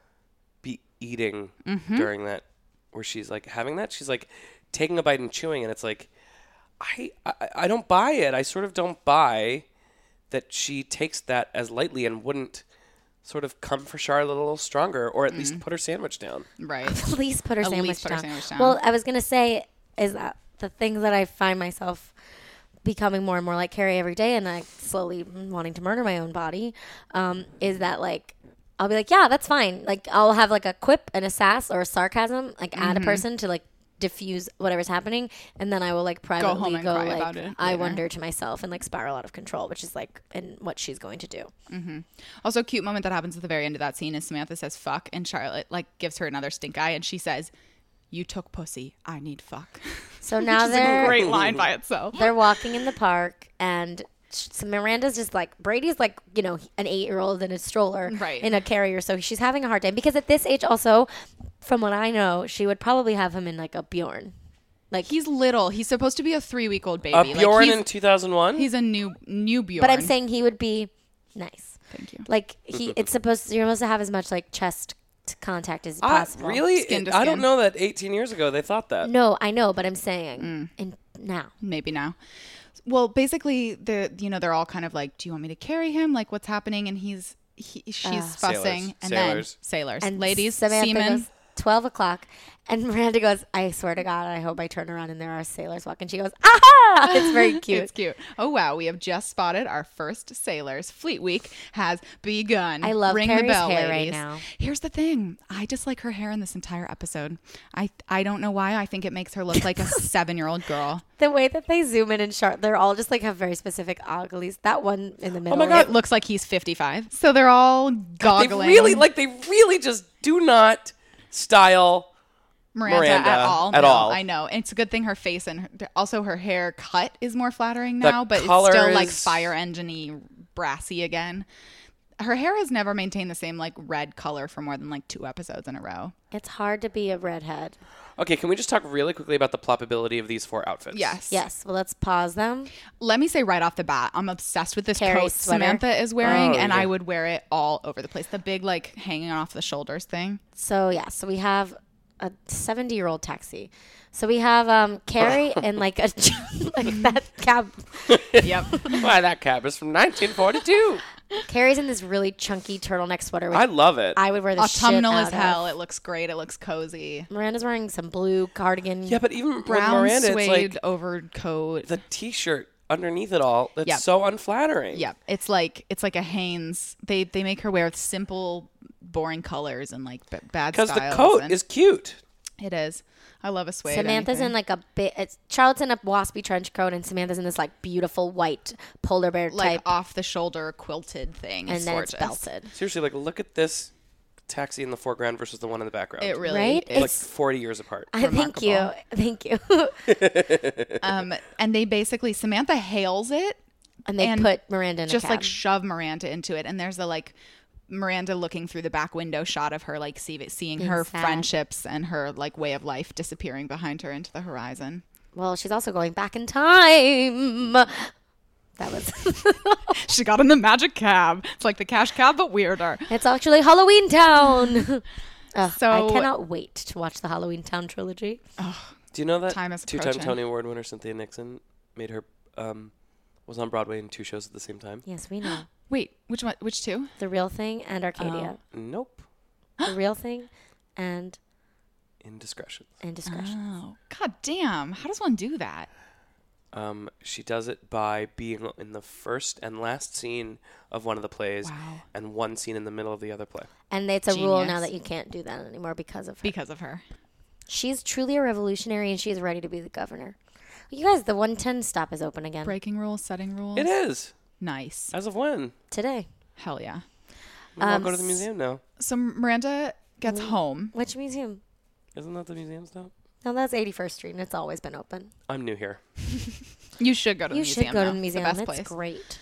be eating Mm-hmm. during that, where she's like having that. She's like taking a bite and chewing, and it's like, I, I, I don't buy it. I sort of don't buy that she takes that as lightly and wouldn't sort of come for Charlotte a little stronger, or at least put her sandwich down. Right. At least put her, At sandwich, least put her down. sandwich down. Well, I was going to say is that the things that I find myself becoming more and more like Carrie every day and I slowly wanting to murder my own body um, is that like I'll be like, yeah, that's fine. Like I'll have like a quip and a sass or a sarcasm, like add Mm-hmm. a person to like diffuse whatever's happening, and then I will like privately home and go cry like about it I later. wonder to myself and like spiral out of control, which is like in what she's going to do. Also, cute moment that happens at the very end of that scene is Samantha says fuck, and Charlotte like gives her another stink eye, and she says, "You took pussy. I need fuck." So now Which is they're a great line by itself. they're walking in the park and so Miranda's just like Brady's like, you know, an eight-year-old in a stroller Right. in a carrier, so she's having a hard time because at this age also, from what I know, she would probably have him in like a Bjorn. Like He's little. He's supposed to be a three-week-old baby. Uh, Like, Bjorn he's, in two thousand one? he's a new new Bjorn. but I'm saying he would be nice. Thank you. Like he it's supposed to, you're supposed to have as much like chest t- contact as I, possible. really? Skin to I don't skin. know that eighteen years ago they thought that. No, I know, but I'm saying Mm. in now. Maybe now. Well, basically, the you know they're all kind of like, "Do you want me to carry him? Like, what's happening?" And he's he, she's fussing, Sailors. and Sailors. then sailors, And ladies, Samantha seamen. goes, twelve o'clock. And Miranda goes, I swear to God, I hope I turn around and there are sailors walking. She goes, aha! It's very cute. It's cute. Oh wow, we have just spotted our first sailors. Fleet Week has begun. I love Ring Carrie's the bell, hair right ladies. now. Here's the thing: I dislike her hair in this entire episode. I I don't know why. I think it makes her look like a seven-year-old girl. The way that they zoom in and sharp, they're all just like have very specific uglies. That one in the middle. my God. It looks like he's fifty-five. So they're all They goggling. really, like, they really just do not style Miranda, Miranda at all. at No, all. I know. And it's a good thing her face and her, also her hair cut is more flattering The now, but it's color still like is- fire engine-y, brassy again. Her hair has never maintained the same like red color for more than like two episodes in a row. It's hard to be a redhead. Okay, can we just talk really quickly about the ploppability of these four outfits? Yes. Yes. Well, let's pause them. Let me say right off the bat, I'm obsessed with this Carrie's coat sweater. Samantha is wearing, Oh, and yeah. I would wear it all over the place. The big like hanging off the shoulders thing. So yeah, so we have a seventy-year-old taxi. So we have um Carrie in like a like that cab. Yep. Why, that cab is from nineteen forty-two. Carrie's in this really chunky turtleneck sweater. Which I love it. I would wear the Autumnal shit as out hell. Of. It looks great. It looks cozy. Miranda's wearing some blue cardigan. yeah, but even Brown with Miranda, it's suede like overcoat. the T-shirt underneath it all. That's Yep. so unflattering. Yeah, it's like it's like a Hanes. They they make her wear simple, boring colors and like b- bad Because styles. the coat and is cute. It is. I love a suede. Samantha's anything. in like a bit. It's Charlotte's in a waspy trench coat, and Samantha's in this like beautiful white polar bear like type, off the shoulder quilted thing. and It's then gorgeous. it's belted. Seriously, like look at this taxi in the foreground versus the one in the background. It really Right? is. like It's- forty years apart. I thank you, thank you. Um, and they basically Samantha hails it And they and put Miranda in just a cab. like shove Miranda into it, and there's a like Miranda looking through the back window shot of her like see, seeing Being her sad. friendships and her like way of life disappearing behind her into the horizon. Well, she's also going back in time. That was. She got in the magic cab. It's like the cash cab, but weirder. It's actually Halloween Town. Ugh, So- I cannot wait to watch the Halloween Town trilogy. Do you know that Time is two-time approaching. Tony Award winner Cynthia Nixon made her um, was on Broadway in two shows at the same time? Yes, we know. Wait, which one? Which two? The Real Thing and Arcadia. Nope. The Real Thing and Indiscretions. Indiscretion. Oh, god damn! How does one do that? Um, she does it by being in the first and last scene of one of the plays, Wow. and one scene in the middle of the other play. And it's a rule now Genius. that you can't do that anymore because of her. Because of her. She's truly a revolutionary, and she's ready to be the governor. You guys, the one ten stop is open again Breaking rules, setting rules. It is. Nice. As of when? today. Hell yeah. We all Um, go to the museum now. So Miranda gets home. Which museum? Isn't that the museum stop? No, that's eighty-first Street, and it's always been open. I'm new here. You should go to the You museum. should go to though. the museum. It's the It's best place. great.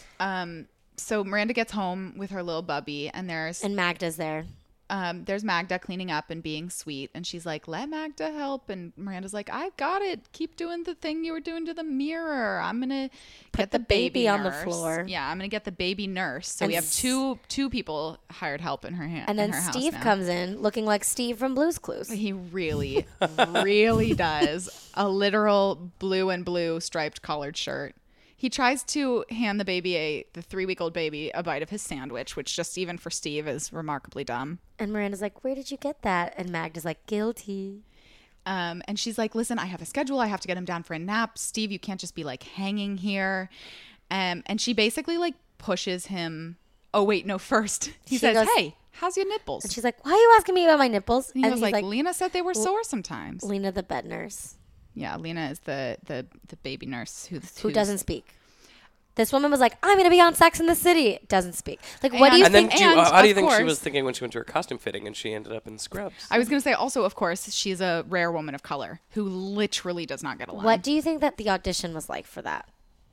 Um, so Miranda gets home with her little bubby, and there's And Magda's there. um, there's Magda cleaning up and being sweet, and she's like, "Let Magda help," and Miranda's like, "I've got it. Keep doing the thing you were doing to the mirror. I'm gonna get the, the baby on the nurse." floor. Yeah, I'm gonna get the baby nurse. So And we have s- two two people hired help in her hand. And then Steve comes in looking like Steve from Blue's Clues. He really, really does. A literal blue and blue striped collared shirt. He tries to hand the baby a the three week old baby a bite of his sandwich, which just even for Steve is remarkably dumb. And Miranda's like, where did you get that? And Magda's like, guilty. Um, and she's like, "Listen, I have a schedule. I have to get him down for a nap. Steve, you can't just be like hanging here." Um, and she basically like pushes him. Oh wait, no. First, he She says, goes- "Hey, how's your nipples?" And she's like, why are you asking me about my nipples? and he was he's like, like, "Lena said they were sore sometimes." Lena the bed nurse, Yeah, Lena is the the the baby nurse who who doesn't speak. This woman was like, I'm going to be on Sex in the City. Doesn't speak. Like, what do And- you And then, think? do you, and, how do you of think she course- was thinking when she went to her costume fitting and she ended up in scrubs? I was going to say also, of course, she's a rare woman of color who literally does not get a line. What do you think that the audition was like for that?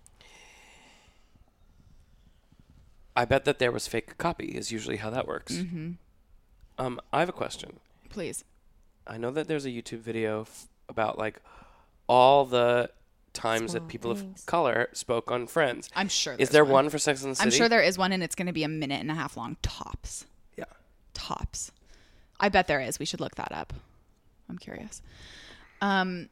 I bet that there was fake copy. Is usually how that works. Mm-hmm. Um, I have a question. Please. I know that there's a YouTube video f- about like all the times Small that people things. of color spoke on Friends. I'm sure Is there's there one. one for Sex and the City? I'm sure there is one, and it's going to be a minute and a half long, tops. Yeah. Tops. I bet there is. We should look that up. I'm curious. Um,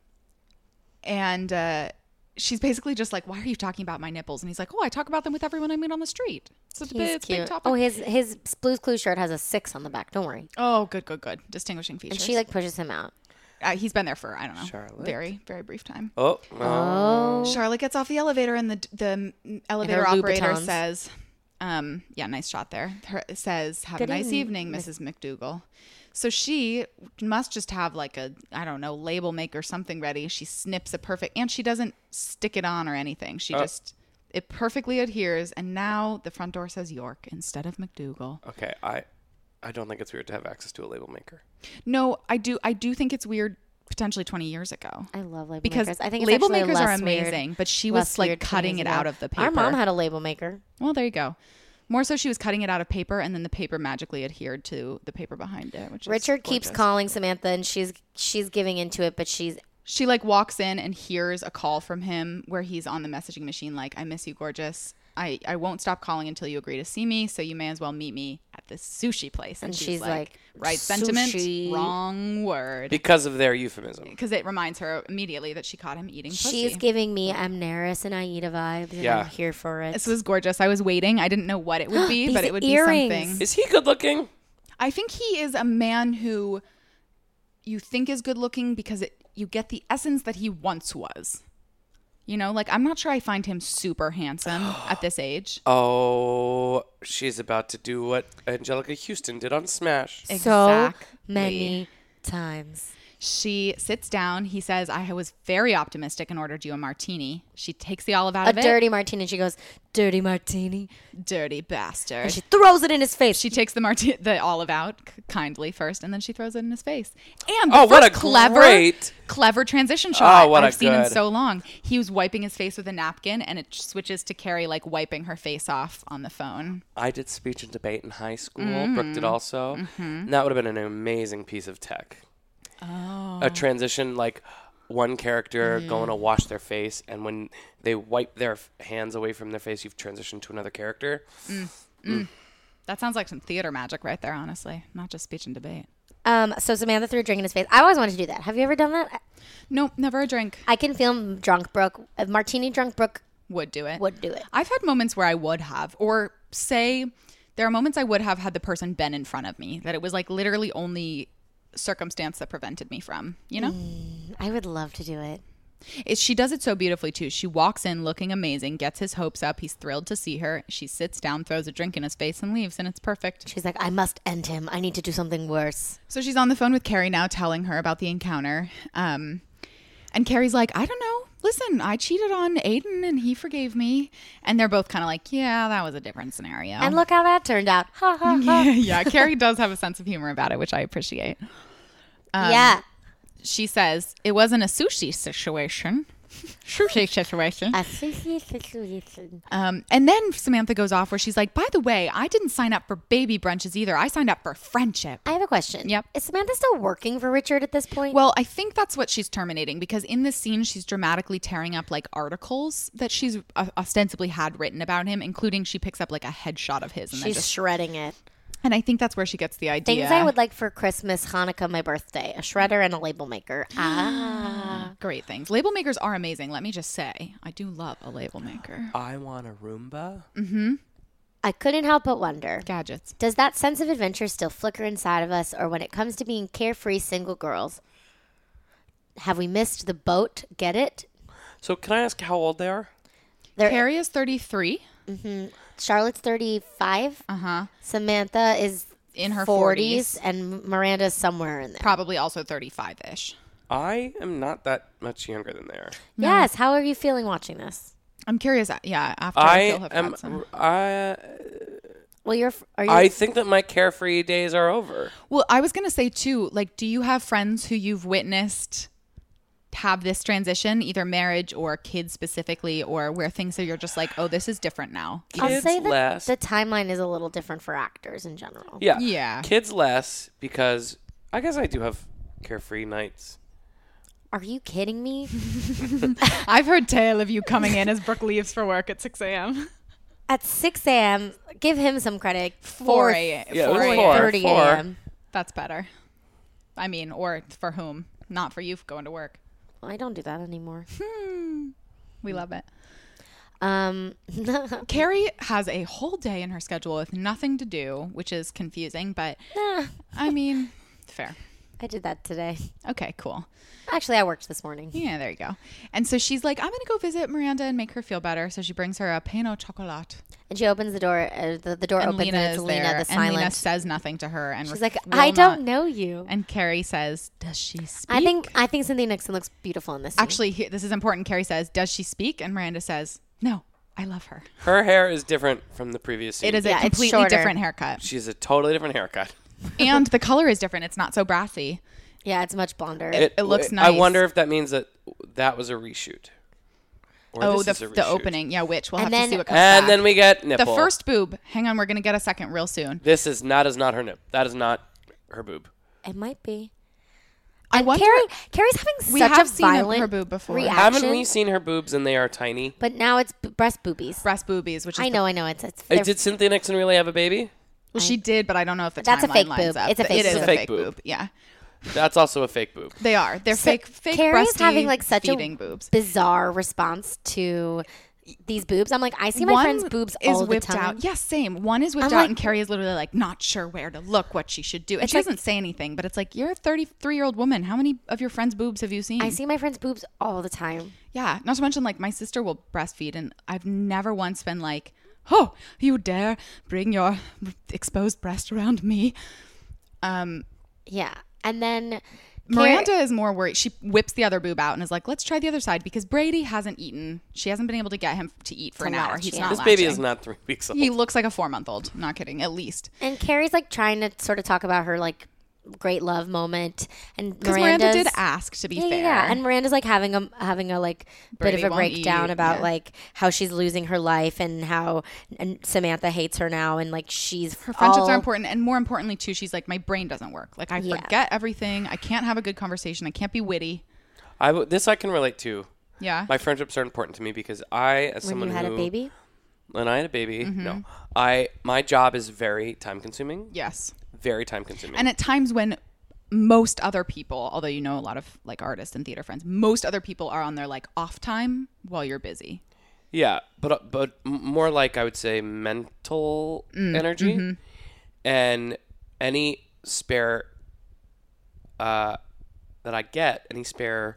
and uh, she's basically just like, "Why are you talking about my nipples?" And he's like, "Oh, I talk about them with everyone I meet on the street. It's a, He's big, it's a big cute. topic." Oh, his his Blue's Clues shirt has a six on the back. Don't worry. Oh, good, good, good. Distinguishing features. And she like pushes him out. uh, he's been there for I don't know, Charlotte? very, very brief time. Oh. no. Oh. Charlotte gets off the elevator, and the the elevator her operator Louboutins. says, um, "Yeah, nice shot there." Her, it says, "Have Good a nice evening, evening, Miss- Missus McDougal." So she must just have like a I don't know label maker something ready. She snips a perfect, and she doesn't stick it on or anything. She Oh. just it perfectly adheres. And now the front door says York instead of McDougal. Okay. I, I don't think it's weird to have access to a label maker. No, I do. I do think it's weird. Potentially twenty years ago. I love label Because makers. I think it's label actually makers are less weird- amazing, but she less was like weird twenty cutting years it ago. out of the paper. Our mom had a label maker. Well, there you go. More so, she was cutting it out of paper, and then the paper magically adhered to the paper behind it. Which Richard is keeps gorgeous. calling Samantha, and she's she's giving into it, but she's She like walks in and hears a call from him where he's on the messaging machine, like, "I miss you, gorgeous. I I won't stop calling until you agree to see me. So you may as well meet me at this sushi place." And, And she's, she's like, like, "Right sentiment, "Sushi." wrong word," Because of their euphemism. because it reminds her immediately that she caught him eating pussy. she's giving me Amneris and Aida vibes, and Yeah. I'm here for it. This was gorgeous. I was waiting. I didn't know what it would be, but These it would earrings. be something. Is he good looking? I think he is a man who you think is good looking because it, you get the essence that he once was. You know, like I'm not sure I find him super handsome at this age. Oh, she's about to do what Angelica Houston did on Smash. so Exactly. many times. She sits down. He says, I was very optimistic and ordered you a martini. She takes the olive out A of it. dirty martini. And she goes, dirty martini. Dirty bastard. And she throws it in his face. She takes the marti- the olive out c- kindly first, and then she throws it in his face. And Oh, the what first a clever, great- clever transition shot Oh, what a I've seen in good- so long. He was wiping his face with a napkin, and it switches to Carrie like wiping her face off on the phone. I did speech and debate in high school. Mm-hmm. Brooke did also. And that would have been an amazing piece of tech. Oh. A transition, like one character Mm. going to wash their face, and when they wipe their f- hands away from their face, you've transitioned to another character. That sounds like some theater magic right there, honestly, not just speech and debate. Um, so Samantha threw a drink in his face. I always wanted to do that. Have you ever done that? Nope, never a drink. I can feel drunk Brooke. A martini drunk Brooke Would do it. would do it. I've had moments where I would have, or say there are moments I would have had the person been in front of me, that it was like literally only circumstance that prevented me from, you know? I would love to do it. It, she does it so beautifully too. She walks in looking amazing, gets his hopes up. He's thrilled to see her. She sits down, throws a drink in his face, and leaves, and it's perfect. She's like, I must end him. I need to do something worse. So she's on the phone with Carrie now, telling her about the encounter. Um, and Carrie's like, I don't know. Listen, I cheated on Aiden, and he forgave me. And they're both kind of like, yeah, that was a different scenario. And look how that turned out. Ha ha ha. yeah, yeah, Carrie does have a sense of humor about it, which I appreciate. Um, yeah. She says it wasn't a sushi situation. Sushi situation. A sushi situation. Um, and then Samantha goes off where she's like, by the way, I didn't sign up for baby brunches either. I signed up for friendship. I have a question. Yep. Is Samantha still working for Richard at this point? Well, I think that's what she's terminating, because in this scene, she's dramatically tearing up like articles that she's uh, ostensibly had written about him, including she picks up like a headshot of his. And then she's just, shredding it. and I think that's where she gets the idea. Things I would like for Christmas, Hanukkah, my birthday. A shredder and a label maker. Ah. Great things. Label makers are amazing. Let me just say, I do love a label maker. I want a Roomba. I couldn't help but wonder. Gadgets. Does that sense of adventure still flicker inside of us, or when it comes to being carefree single girls, have we missed the boat? Get it? So can I ask how old they are? They're, Carrie is thirty-three. Charlotte's thirty-five. Uh-huh. Samantha is In her forties, forties. and Miranda's somewhere in there. Probably also thirty-five-ish. I am not that much younger than they are. Yes. How are you feeling watching this? I'm curious. Yeah, after I, I feel have am. had some. I Well, you're. Are you? I think that my carefree days are over. Well, I was going to say too, like, do you have friends who you've witnessed have this transition, either marriage or kids specifically, or where things that you're just like, oh, this is different now? I'll Kids say that less. the timeline is a little different for actors in general. Yeah. Yeah. Kids less, because I guess I do have carefree nights. Are you kidding me? I've heard tale of you coming in as Brooke leaves for work at six a.m. At six a.m., give him some credit. four a.m. Yeah, it was four four. thirty a.m. That's better. I mean, or for whom? Not for you going to work. I don't do that anymore. We love it. Um, Carrie has a whole day in her schedule with nothing to do, which is confusing, but I mean, fair. I did that today. Okay, cool. Actually, I worked this morning. Yeah, there you go. And so she's like, I'm going to go visit Miranda and make her feel better. So she brings her a pain au chocolat. And she opens the door. Uh, the, the door And opens Lena and is it's Lena, there. the and silent. Lena says nothing to her. And She's re- like, will I don't not- know you. And Carrie says, does she speak? I think I think Cynthia Nixon looks beautiful in this scene. Actually, he- this is important. Carrie says, does she speak? And Miranda says, no, I love her. Her hair is different from the previous scene. It is Yeah, a it's completely shorter. different haircut. She has a totally different haircut. And the color is different. It's not so brassy. Yeah, it's much blonder. It looks I nice. wonder if that means that that was a reshoot. Or Oh, this the, is a the reshoot. opening. Yeah, which we'll And have then- to see what comes And back. then we get the nipple. first boob. Hang on, we're going to get a second real soon. This is not is not her nip. That is not her boob. It might be. I And wonder. Carrie, Carrie's having We such have a seen her- violent her boob before. reaction. Haven't we seen her boobs and they are tiny? But now it's b- breast boobies. breast boobies, which is I the- know, I know. It's it's. Hey, they're- did Cynthia Nixon really have a baby? well, she did, but I don't know if the That's a timeline fake lines boob. up. It's a fake It is boob. a Fake fake boob. boob. Yeah, That's also a fake boob. they are. They're So fake. Fake. Carrie's breasty having like such feeding a boobs. bizarre response to these boobs. I'm like, I see my One friend's boobs is all the whipped time. out. Yes, same. One is whipped I'm out, like- and Carrie is literally like not sure where to look, what she should do, and It's she like- doesn't say anything. But it's like you're a thirty-three-year-old woman. How many of your friends' boobs have you seen? I see my friend's boobs all the time. Yeah, not to mention like my sister will breastfeed, and I've never once been like, "Oh, you dare bring your exposed breast around me?" Um, Yeah. And then Miranda is more worried. She whips the other boob out and is like, let's try the other side because Brady hasn't eaten. She hasn't been able to get him to eat for To an hour. latch, He's yeah. not This latching. baby is not three weeks old. He looks like a four-month-old. Not kidding. At least. And Carrie's like trying to sort of talk about her like great love moment, and Because Miranda Miranda's did ask, to be yeah, fair. yeah, and Miranda's like having a having a like Brady bit of a won't breakdown eat, about yeah. like how she's losing her life and how and Samantha hates her now, and like she's Her friendships all, are important. And more importantly, too, she's like, my brain doesn't work. Like, I Yeah. forget everything. I can't have a good conversation. I can't be witty. I w- this I can relate to. Yeah. My friendships are important to me because I, as when someone you had who a baby. when I had a baby, Mm-hmm. no, I my job is very time consuming. Yes. Very time consuming. And at times when most other people, although you know a lot of like artists and theater friends, most other people are on their like off time while you're busy. Yeah, but but m- more like I would say mental Mm, energy, mm-hmm. and any spare uh, that I get, any spare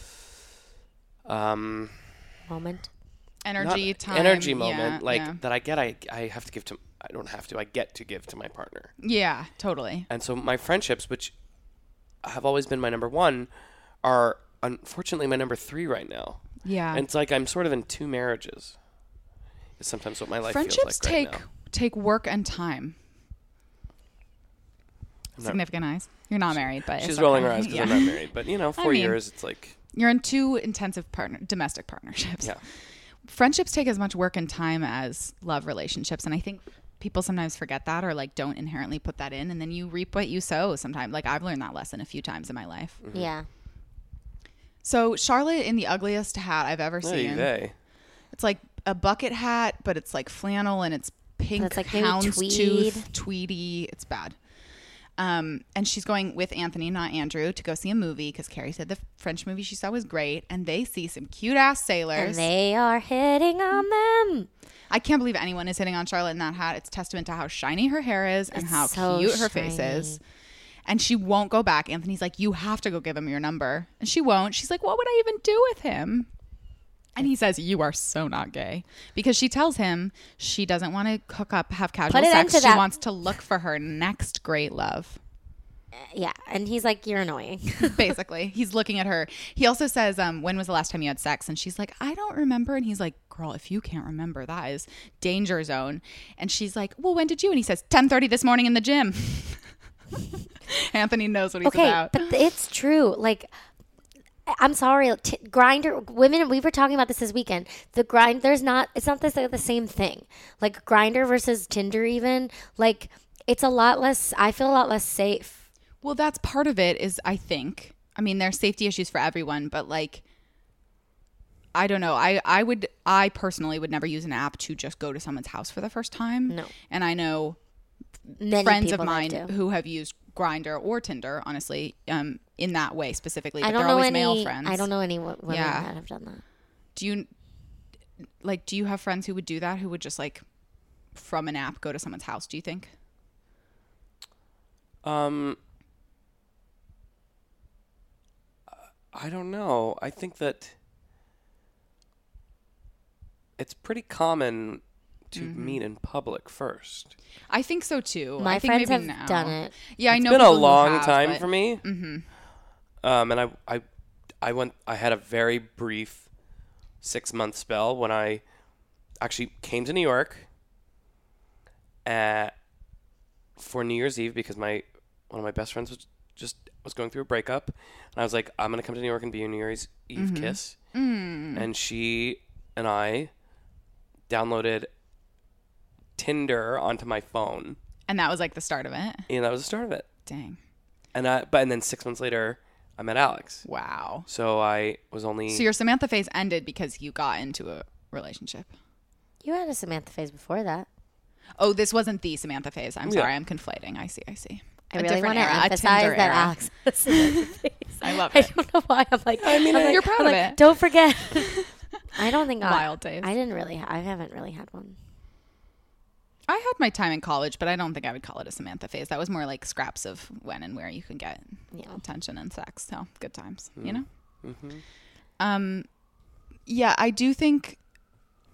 um, Moment. Energy, not- time. energy yeah, moment like yeah. that I get, I I have to give to. I don't have to. I get to give to my partner, Yeah, totally. and so my friendships, which have always been my number one, are unfortunately my number three right now. Yeah. And it's like I'm sort of in two marriages. Is sometimes what my life Friendships feels like take right now. take work and time. I'm not- Significant eyes. You're not married, but She's it's rolling her okay. eyes because Yeah. I'm not married. But, you know, four mean- years, it's like, You're in two intensive partner domestic partnerships. yeah. Friendships take as much work and time as love relationships, and I think people sometimes forget that or like don't inherently put that in, and then you reap what you sow sometimes. Like I've learned that lesson a few times in my life. Mm-hmm. Yeah. So Charlotte in the ugliest hat I've ever Hey, seen. they. It's like a bucket hat, but it's like flannel and it's pink But it's like maybe houndstooth, tweed. tweedy. It's bad. Um, and she's going with Anthony, not Andrew, to go see a movie because Carrie said the French movie she saw was great, and they see some cute ass sailors. And they are hitting on them. I can't believe anyone is hitting on Charlotte in that hat. It's testament to how shiny her hair is and It's how so cute her face shiny. is. And she won't go back. Anthony's like, you have to go give him your number. And she won't. She's like, what would I even do with him? And he says, you are so not gay. Because she tells him she doesn't want to hook up, have casual Put it sex. into She that- wants to look for her next great love. Yeah. And he's like, you're annoying. Basically, he's looking at her. He also says, um, when was the last time you had sex? And she's like, I don't remember. And he's like, girl, if you can't remember, that is danger zone. And she's like, well, when did you? And he says, ten thirty this morning in the gym. Anthony knows what he's Okay, about. but it's true. Like, I'm sorry, t- grinder women. We were talking about this this weekend. The grind, there's not. It's not the, the same thing. Like Grinder versus Tinder, even like it's a lot less. I feel a lot less safe. Well, that's part of it is, I think, I mean, there's safety issues for everyone, but like, I don't know. I, I would, I personally would never use an app to just go to someone's house for the first time. No. And I know Many friends of people that mine do. who have used Grindr or Tinder, honestly, um, in that way specifically. But I don't they're know always any. male friends. I don't know any wo- women Yeah. that have done that. Do you, like, do you have friends who would do that? Who would just like, from an app, go to someone's house? Do you think? Um, I don't know. I think that it's pretty common to Mm-hmm. meet in public first. I think so too. My I think friends maybe have now. done it. Yeah, I It's know. been a people who long have, time but- for me. Mm-hmm. Um, and I, I, I went. I had a very brief six month spell when I actually came to New York at, for New Year's Eve because my one of my best friends was just was going through a breakup, and I was like, I'm gonna come to New York and be a New Year's Eve kiss. Mm. And she and I downloaded Tinder onto my phone, And that was like the start of it. and that was the start of it. Dang. And I, but and then six months later, I met Alex. Wow. So I was only. So your Samantha phase ended because you got into a relationship. You had a Samantha phase before that. Oh, this wasn't the Samantha phase. I'm Yeah. sorry, I'm conflating. I see, I see. I A really different want to era, a emphasize Tinder that era. Alex has a Samantha phase. I love I it. don't know why. I'm like, I mean, you're proud I'm of like, it. Don't forget. I don't think I, Wild days. I didn't really. Ha- I haven't really had one. I had my time in college, but I don't think I would call it a Samantha phase. That was more like scraps of when and where you can get Yeah. attention and sex. So good times, you know? Mm-hmm. Um, yeah, I do think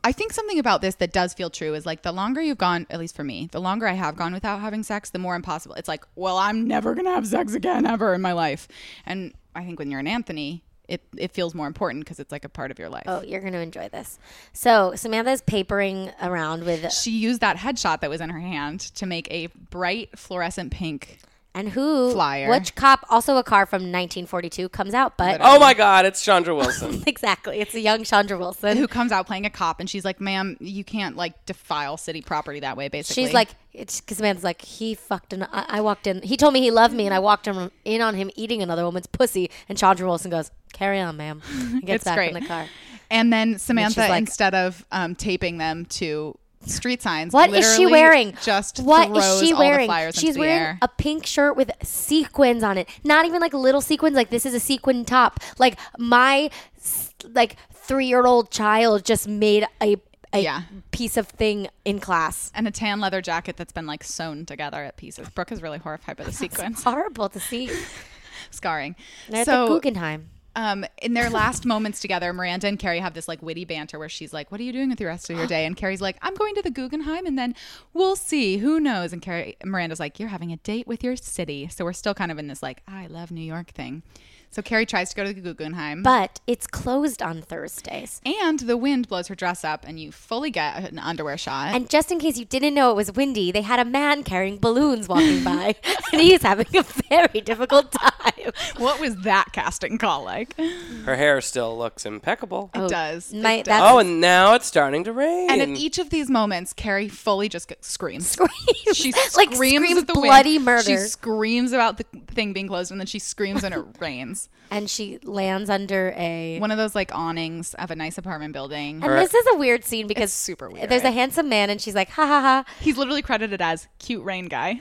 I think something about this that does feel true is like the longer you've gone, at least for me, the longer I have gone without having sex, the more impossible. It's like, well, I'm never going to have sex again ever in my life. And I think when you're an Anthony, it, it feels more important because it's like a part of your life. Oh, you're going to enjoy this. So Samantha's papering around with... She used that headshot that was in her hand to make a bright fluorescent pink And who, flyer. which cop, also a car from nineteen forty-two, comes out, but... Oh my God, it's Chandra Wilson. Exactly. It's a young Chandra Wilson. who comes out playing a cop, and she's like, ma'am, you can't like defile city property that way, basically. She's like, it's because Samantha's like, he fucked an, I, I walked in, he told me he loved me, and I walked him in on him eating another woman's pussy, and Chandra Wilson goes, carry on, ma'am. And gets It's back great. in the car. And then Samantha, like- instead of um, taping them to street signs, What is she literally wearing? Just What throws is she all wearing? the flyers She's into the wearing air. a pink shirt with sequins on it. Not even like little sequins. Like this is a sequin top. Like my s- like three year old child just made a a Yeah. piece of thing in class. And a tan leather jacket that's been like sewn together at pieces. Brooke is really horrified by the sequence. Horrible to see. Scarring. They're at So the Guggenheim. um, in their last moments together, Miranda and Carrie have this like witty banter where she's like, what are you doing with the rest of your day? And Carrie's like, I'm going to the Guggenheim and then we'll see. Who knows? And Carrie, Miranda's like, you're having a date with your city. So we're still kind of in this like, I love New York thing. So Carrie tries to go to the Guggenheim. But it's closed on Thursdays. And the wind blows her dress up and you fully get an underwear shot. And just in case you didn't know it was windy, they had a man carrying balloons walking by. And he's having a very difficult time. What was that casting call like? Her hair still looks impeccable. It does. my- It does. that's- Oh, and now it's starting to rain. And at each of these moments, Carrie fully just gets screams. Screams. She Like, screams, screams at the bloody wind. murder. She screams about the thing being closed, and then she screams and it rains. And she lands under a... One of those like awnings of a nice apartment building. And this is a weird scene because It's super weird. there's a handsome man and she's like, ha ha ha. He's literally credited as cute rain guy.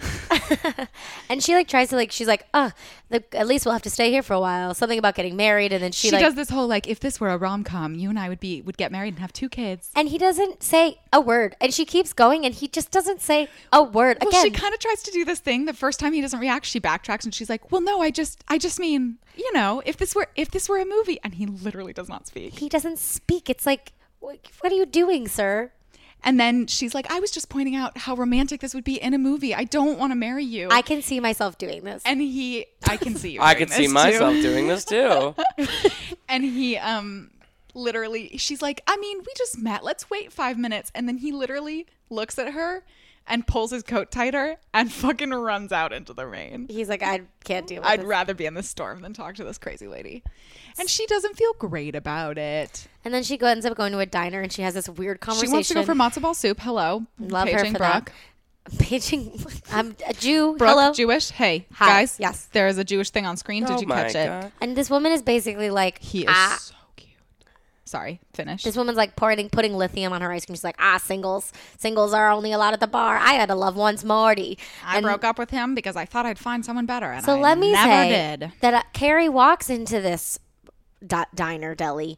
And she like tries to like, she's like, oh, the, at least we'll have to stay here for a while. Something about getting married. And then she, She like, does this whole like, if this were a rom com, you and I would be would get married and have two kids. and he doesn't say a word. And she keeps going and he just doesn't say a word. Well, Again, she kind of tries to do this thing. The first time he doesn't react, she backtracks and she's like, "Well, no, I just, I just mean, you know, if this were, if this were a movie," and he literally does not speak. he doesn't speak. It's like, what are you doing, sir? And then she's like, "I was just pointing out how romantic this would be in a movie. I don't want to marry you." I can see myself doing this. and he, I can see you. I doing could see this, myself too. doing this too. And he, um, literally, she's like, "I mean, we just met. Let's wait five minutes." And then he literally looks at her and pulls his coat tighter and fucking runs out into the rain. He's like, I can't deal with I'd this. rather be in the storm than talk to this crazy lady. And she doesn't feel great about it. And then she go, ends up going to a diner and she has this weird conversation. She wants to go for matzo ball soup. Hello. Love her Paging for Brooke. that. Paging, I'm a Jew. Brooke, Hello. Jewish. Hey, Hi. guys. Yes. There is a Jewish thing on screen. Did Oh you my catch it? God. And this woman is basically like, He is ah. so cute. Sorry, finish. This woman's like pouring, putting lithium on her ice cream. She's like, ah, singles. Singles are only allowed at the bar. I had a love once, Morty. I And broke up with him because I thought I'd find someone better. And So I let me never say did. that uh, Carrie walks into this di- diner deli,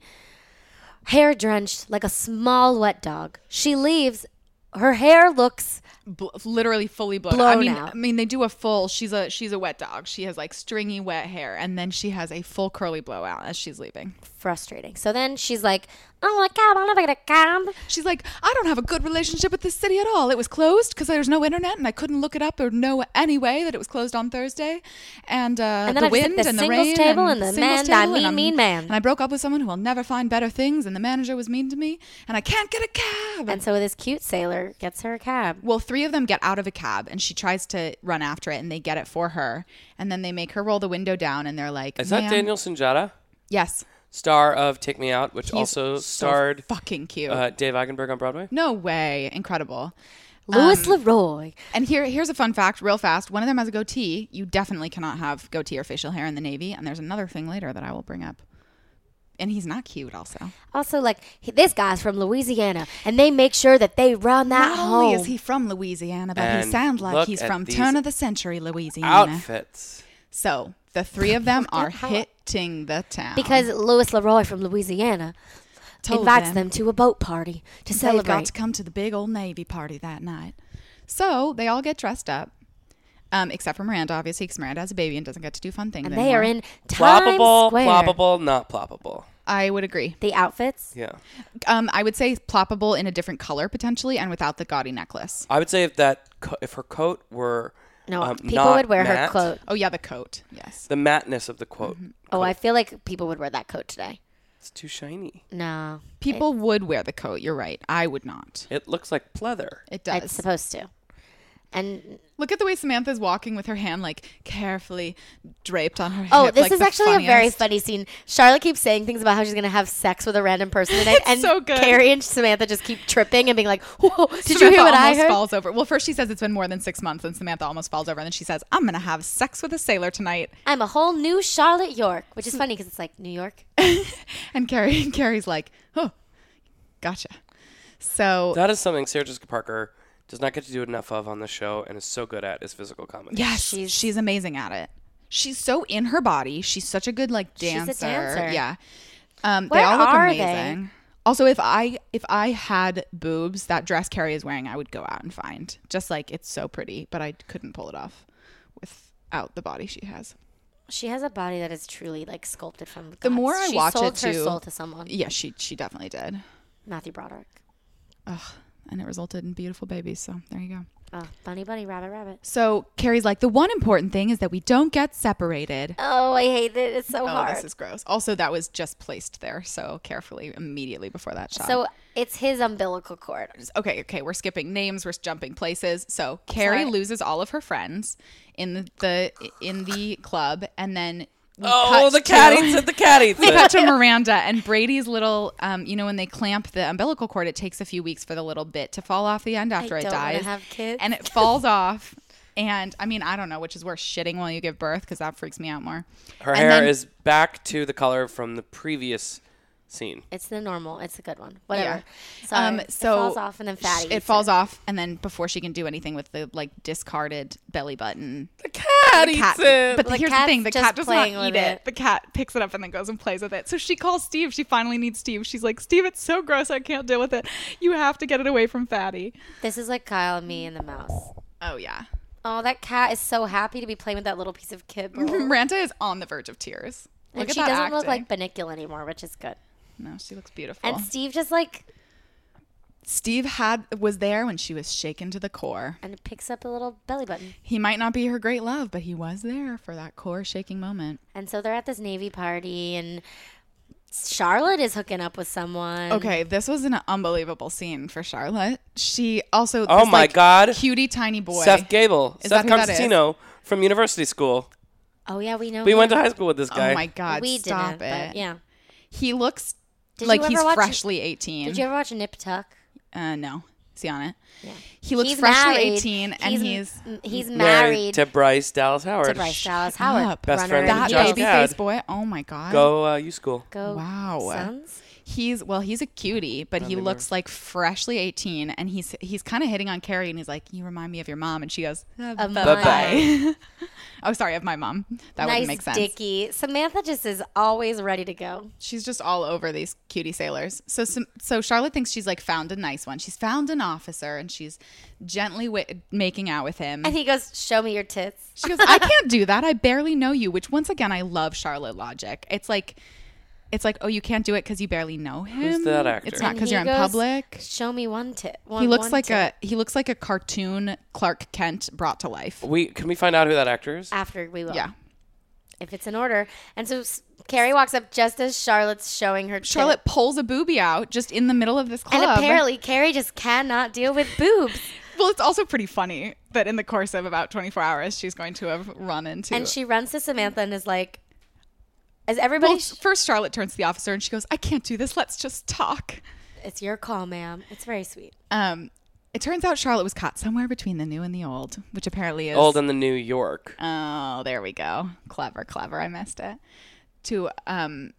hair drenched like a small wet dog. She leaves. Her hair looks Bl- literally fully blown. Blown I mean, out. I mean, they do a full. She's a she's a wet dog. She has like stringy wet hair, and then she has a full curly blowout as she's leaving. frustrating. So then she's like, oh my God, I'll never get a cab. She's like, I don't have a good relationship with this city at all. It was closed because there's no internet, and I couldn't look it up or know anyway that it was closed on Thursday. And, uh, And then the I just hit wind the and the singles rain table and and the singles man, that table, and mean, I'm- mean man. And I broke up with someone who will never find better things, and the manager was mean to me, and I can't get a cab. And so this cute sailor gets her a cab. Well, three of them get out of a cab, and she tries to run after it, and they get it for her. And then they make her roll the window down, and they're like, Is that "Ma'am." Daniel Sunjata, Yes. star of Take Me Out, which He's also so starred fucking cute. uh, Dave Eigenberg on Broadway? No way. Incredible. Louis Leroy. And here, here's a fun fact, real fast. One of them has a goatee. You definitely cannot have goatee or facial hair in the Navy. And there's another thing later that I will bring up. And he's not cute, also. Also, like, he, this guy's from Louisiana, and they make sure that they run that Not home. only is he from Louisiana, but And he sounds like look he's at from these turn of the century Louisiana. Outfits. So the three of them are How- hitting the town because Louis Leroy from Louisiana Told invites them them to a boat party to they've celebrate. got to come to the big old Navy party that night. So they all get dressed up, um, except for Miranda, obviously, because Miranda has a baby and doesn't get to do fun things and anymore. they are in Times Ploppable, Square. ploppable, not ploppable. I would agree. The outfits? Yeah. Um, I would say ploppable in a different color potentially, and without the gaudy necklace. I would say if that co- if her coat were No, um, people not would wear matte, her coat. Oh yeah, the coat. Yes. The matteness of the quote. Mm-hmm. Oh, coat. I feel like people would wear that coat today. It's too shiny. No. People would wear the coat. You're right. I would not. It looks like pleather. It does. It's supposed to. And Look at the way Samantha's walking with her hand like carefully draped on her oh, hip. this like is the actually a very funniest. funny scene. Charlotte keeps saying things about how she's going to have sex with a random person tonight. It's and so good. Carrie and Samantha just keep tripping and being like, whoa, did Samantha you hear what I almost heard? falls over. Well, first she says it's been more than six months, and Samantha almost falls over, and then she says, "I'm gonna have sex with a sailor tonight." I'm a whole new Charlotte York, which is funny because it's like New York. And Carrie, Carrie's like, "Oh, gotcha." So That is something Sarah Jessica Parker does not get to do enough of on the show and is so good at is physical comedy. yes, she's she's amazing at it. She's so in her body. She's such a good like She's a dancer. dancer. Yeah. Um, Where they all look are amazing. they? Also, if I if I had boobs, that dress Carrie is wearing, I would go out and find. Just like it's so pretty, but I couldn't pull it off without the body she has. She has a body that is truly like sculpted from the The gods. more I she watch sold it, her too- soul to someone. Yeah, she she definitely did. Matthew Broderick. And it resulted in beautiful babies. So there you go. Oh, bunny, bunny, rabbit, rabbit. So Carrie's like, the one important thing is that we don't get separated. Oh, I hate it. It's so Oh, hard. this is gross. Also, that was just placed there so carefully immediately before that shot. So it's his umbilical cord. okay, okay, we're skipping names, we're jumping places. So Carrie Sorry. loses all of her friends in the, the in the club, and then we Oh, cut the to- cat eats it. The cat eats We cut it. to Miranda and Brady's little, um, you know, when they clamp the umbilical cord, it takes a few weeks for the little bit to fall off the end after it don't wanna dies. have kids. And it falls off. And I mean, I don't know which is worse, shitting while you give birth, because that freaks me out more. Her And hair then- is back to the color from the previous scene. It's the normal. It's a good one. Whatever. Yeah. Sorry. Um, so it falls off and then fatty. It eats falls off, and then before she can do anything with the like discarded belly button, The cat the eats cat. it. But The here's the cat's thing: the just cat does not playing eat with it. it. The cat picks it up and then goes and plays with it. So she calls Steve. She finally needs Steve. She's like, "Steve, it's so gross. I can't deal with it. You have to get it away from Fatty." This is like Kyle and me and the mouse. Oh yeah. Oh, that cat is so happy to be playing with that little piece of kibble. Miranda is on the verge of tears. Look and at she that doesn't look acting. like Banicula anymore, which is good. No, she looks beautiful. And Steve just like Steve had was there when she was shaken to the core. and picks up a little belly button. He might not be her great love, but he was there for that core shaking moment. And so they're at this Navy party and Charlotte is hooking up with someone. Okay, this was an unbelievable scene for Charlotte. She also Oh this, my like, God. cutie tiny boy. Seth Gable. Is Seth that who that is? Constantino from university school. Oh yeah, we know. We him. went to high school with this guy. Oh my God! We stop didn't, it. but yeah. He looks Did like you ever he's watch- freshly eighteen. Did you ever watch Nip Tuck? Uh, no. Is he on it? Yeah. He looks He's freshly married. eighteen, and he's, he's Married married to Bryce Dallas Howard. to Bryce Dallas Shut Howard, up. Best runner friend in of that Josh heels. baby Gad. face boy. Oh my God! Go uh, U School. Go Wow. Suns. He's well, he's a cutie, but he looks like freshly eighteen, and he's he's kind of hitting on Carrie, and he's like, "You remind me of your mom," and she goes, uh, Of "Bye mine. bye." Oh, sorry, of my mom. That nice wouldn't make sense. Dickie. Samantha just is always ready to go. She's just all over these cutie sailors. So, so, so Charlotte thinks she's like found a nice one. She's found an officer, and she's gently wi- making out with him. And he goes, "Show me your tits." She goes, "I can't do that. I barely know you." Which, once again, I love Charlotte logic. It's like, it's like, oh, you can't do it because you barely know him. Who's that actor? It's not And because he you're in goes, public. Show me one tit. One, He looks one like tit. a he looks like a cartoon Clark Kent brought to life. We can we find out who that actor is? After we will. Yeah. If it's in order. And so S- Carrie walks up just as Charlotte's showing her tit. Charlotte pulls a boobie out just in the middle of this club. And apparently Carrie just cannot deal with boobs. well, it's also pretty funny that in the course of about twenty-four hours, she's going to have run into. And she runs to Samantha and is like, is everybody... Well, first Charlotte turns to the officer and she goes, "I can't do this. Let's just talk." It's your call, ma'am. It's very sweet. Um, it turns out Charlotte was caught somewhere between the new and the old, which apparently is Old in the New York. Oh, there we go. Clever, clever. I missed it. To um,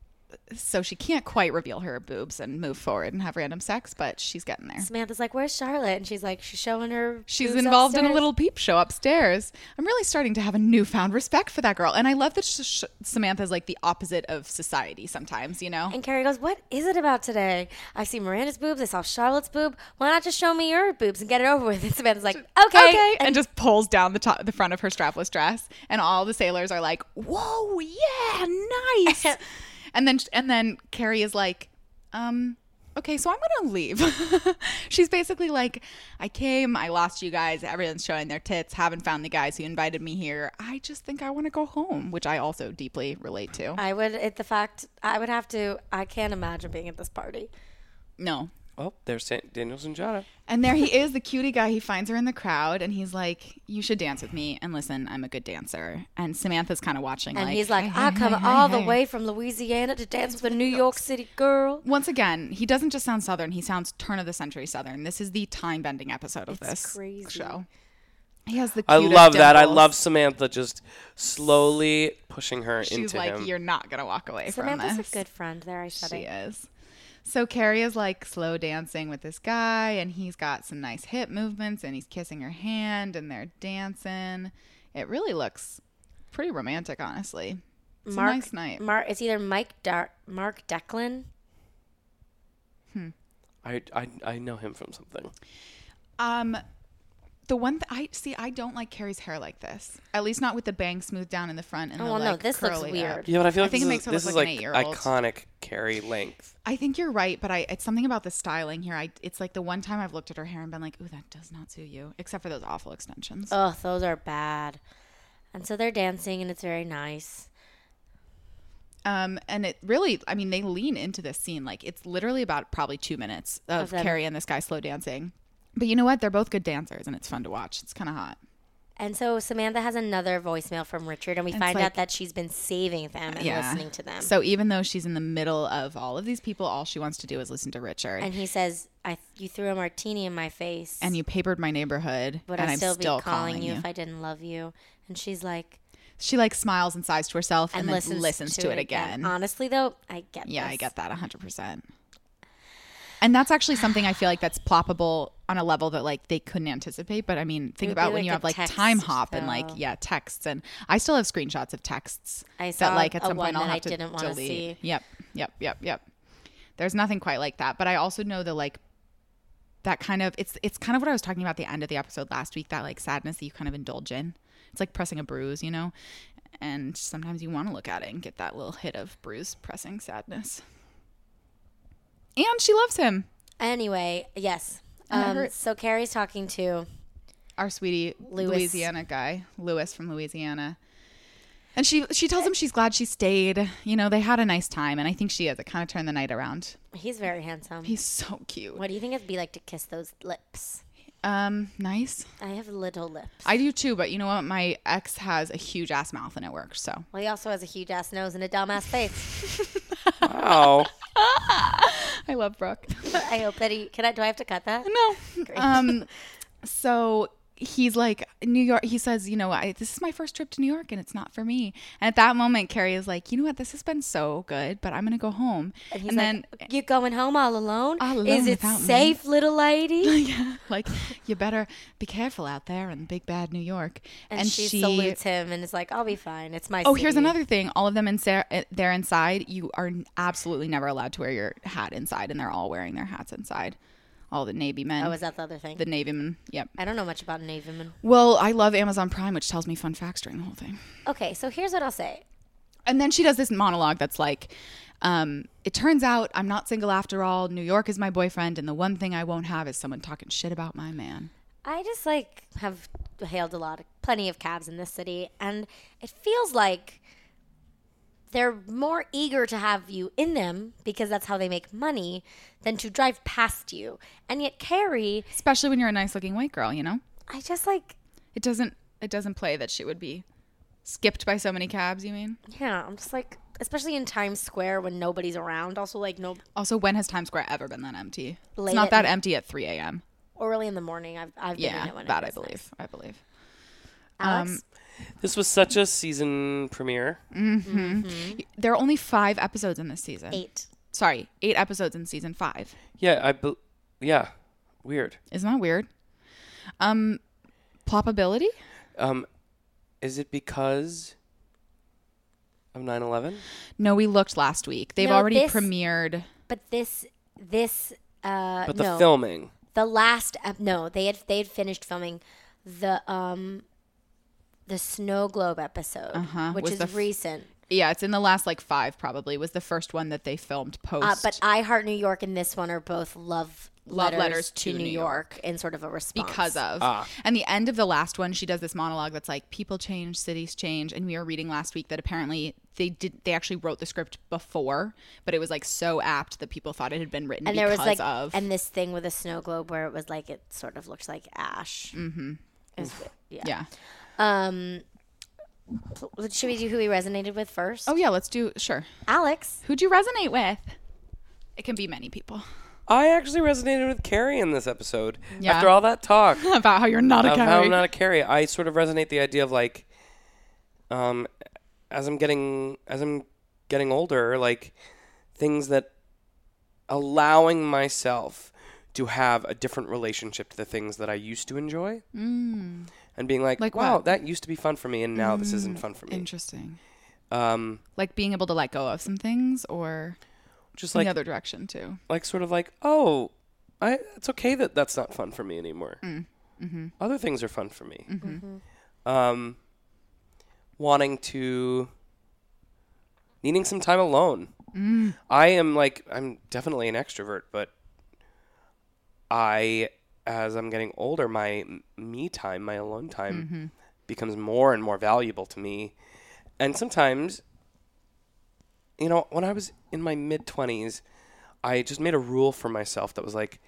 so she can't quite reveal her boobs and move forward and have random sex, but she's getting there. Samantha's like, where's Charlotte? And she's like, she's showing her She's boobs involved in a upstairs. little peep show upstairs. I'm really starting to have a newfound respect for that girl, and I love that sh- sh- Samantha's like the opposite of society sometimes. You know, And Carrie goes, what is it about today? I see Miranda's boobs. I saw Charlotte's boob. Why not just show me your boobs and get it over with? And Samantha's like, okay. okay, and, And, just pulls down the top, the front of her strapless dress, and all the sailors are like, "Whoa, yeah, nice." And then and then Carrie is like, um, okay, so I'm gonna leave. She's basically like, I came, I lost you guys, everyone's showing their tits, haven't found the guys who invited me here. I just think I want to go home, which I also deeply relate to. I would, it, the fact, I would have to, I can't imagine being at this party. No. Oh, there's San- Daniel Zanjata. And there he is, the cutie guy. He finds her in the crowd, and he's like, you should dance with me. And listen, I'm a good dancer. And Samantha's kind of watching. And like, he's like, hey, I hey, come hey, all hey. the way from Louisiana to dance with a New York City girl. Once again, he doesn't just sound Southern. He sounds turn of the century Southern. This is the time-bending episode of It's this crazy. show. He has the I cutest love that. I dimples. love Samantha just slowly pushing her She's into like, him. you're not going to walk away Samantha's from this. a good friend. There, I said She it. is. So Carrie is like slow dancing with this guy, and he's got some nice hip movements, and he's kissing her hand, and they're dancing. It really looks pretty romantic, honestly. It's Mark, a nice night. Mark, it's either Mike Dar- Mark Declan. I, I, I know him from something. Um, the one th- I see, I don't like Carrie's hair like this. At least not with the bangs smoothed down in the front and Oh, the well, no, like this looks curly weird. up. Yeah, but I feel I like think this, it is, makes her this look is like like an eight-year-old. iconic Carrie length. I think you're right, but I it's something about the styling here. I it's like the one time I've looked at her hair and been like, ooh, that does not suit you, except for those awful extensions. Oh, those are bad. And so they're dancing, and it's very nice. Um, and it really, I mean, they lean into this scene. Like, it's literally about probably two minutes of, Of them. Carrie and this guy slow dancing. But you know what? They're both good dancers, and it's fun to watch. It's kind of hot. And so Samantha has another voicemail from Richard, and we It's find like- out that she's been saving them and listening to them. So even though she's in the middle of all of these people, all she wants to do is listen to Richard. And he says, "I you threw a martini in my face, And you papered my neighborhood, would and I I'm still, still be calling, calling you you. if I didn't love you?" And she's like, She like smiles and sighs to herself and, and then listens, listens, to, it again. Honestly, though, I get Yeah, this. I get that one hundred percent. And that's actually something I feel like that's ploppable on a level that like they couldn't anticipate. But I mean, think would about be when like you a have like text, time hop and though. like, yeah, texts. And I still have screenshots of texts I saw that like at a some one point I'll that have I to didn't wanna delete. see. Yep, yep, yep, yep. There's nothing quite like that. But I also know that like that kind of, it's it's kind of what I was talking about at the end of the episode last week, that like sadness that you kind of indulge in. It's like pressing a bruise, you know? And sometimes you want to look at it and get that little hit of bruise pressing sadness. And she loves him. Anyway, yes. And it Um, hurt. so Carrie's talking to Our sweetie Louis. Louisiana guy, Louis from Louisiana. And she she tells him she's glad she stayed. You know, they had a nice time, and I think she is. It kind of turned the night around. He's very handsome. He's so cute. What do you think it'd be like to kiss those lips? Um, nice. I have little lips. I do too, but you know what? My ex has a huge ass mouth and it works, so. Well, he also has a huge ass nose and a dumb ass face. Wow. I love Brooke. I hope that he can. I do I have to cut that? No. Great. Um, so he's like, New York, he says, you know, I, this is my first trip to New York and it's not for me. And at that moment, Carrie is like, you know what? This has been so good, but I'm going to go home. And he's and like, then, "You going home all alone? All alone Is it without me?" safe, little lady?" yeah, like, you better be careful out there in big bad New York. And, she, salutes him and is like, "I'll be fine. It's my." Oh, city." here's another thing. All of them in Sarah, there inside, you are absolutely never allowed to wear your hat inside, and they're all wearing their hats inside. All the Navy men. Oh, is that the other thing? The Navy men. Yep. I don't know much about Navy men. Well, I love Amazon Prime, which tells me fun facts during the whole thing. Okay, so here's what I'll say. And then she does this monologue that's like, um, it turns out I'm not single after all. New York is my boyfriend, and the one thing I won't have is someone talking shit about my man. I just like have hailed a lot of plenty of cabs in this city, and it feels like they're more eager to have you in them because that's how they make money than to drive past you. And yet Carrie, Especially when you're a nice looking white girl, you know? I just like, It doesn't it doesn't play that she would be skipped by so many cabs, you mean? yeah, I'm just like, especially in Times Square when nobody's around. Also, like, no, Also, when has Times Square ever been that empty? Late It's not at that night. empty at three a.m. early in the morning. I've I've been in Yeah, it when that it I was believe. nice. I believe. Alex, This was such a season premiere. There are only five episodes in this season. eight. Sorry, eight episodes in season five. Yeah, I. Be- yeah, weird. Isn't that weird? Um, ploppability? Um, is it because of nine eleven? No, we looked last week. They've No, already this- premiered. But this this uh But the no. filming. The last ep- no, they had they had finished filming the um the Snow Globe episode, Uh-huh, which was is the f- recent. Yeah, it's in the last like five probably. Was the first one that they filmed post. Uh, but I Heart New York and this one are both love Love letters, letters to, New York, York in sort of a response. Because of. Ah. And the end of the last one, she does this monologue that's like, people change, cities change. And we were reading last week that apparently they did they actually wrote the script before, but it was like so apt that people thought it had been written and because there was like, of. and this thing with a snow globe where it was like, it sort of looks like ash. Mm-hmm. Yeah. yeah. Um, should we do who we resonated with first? Oh, yeah, let's do, sure. Alex. Who'd you resonate with? It can be many people. I actually resonated with Carrie in this episode. Yeah. After all that talk About how you're not a of Carrie. how I'm not a Carrie, I sort of resonate the idea of like, um, as I'm getting as I'm getting older, like things that allowing myself to have a different relationship to the things that I used to enjoy, mm. and being like, Like wow, what? that used to be fun for me, and now mm. this isn't fun for me. Interesting. Um, Like being able to let go of some things, or just in like the other direction too. like sort of like, oh, I it's okay that that's not fun for me anymore. Mm. Mm-hmm. Other things are fun for me. Mm-hmm. Um, wanting to, needing some time alone. Mm. I am like, I'm definitely an extrovert, but I, as I'm getting older, my m- me time, my alone time Mm-hmm. becomes more and more valuable to me. And sometimes, you know, when I was in my mid twenties, I just made a rule for myself that was like,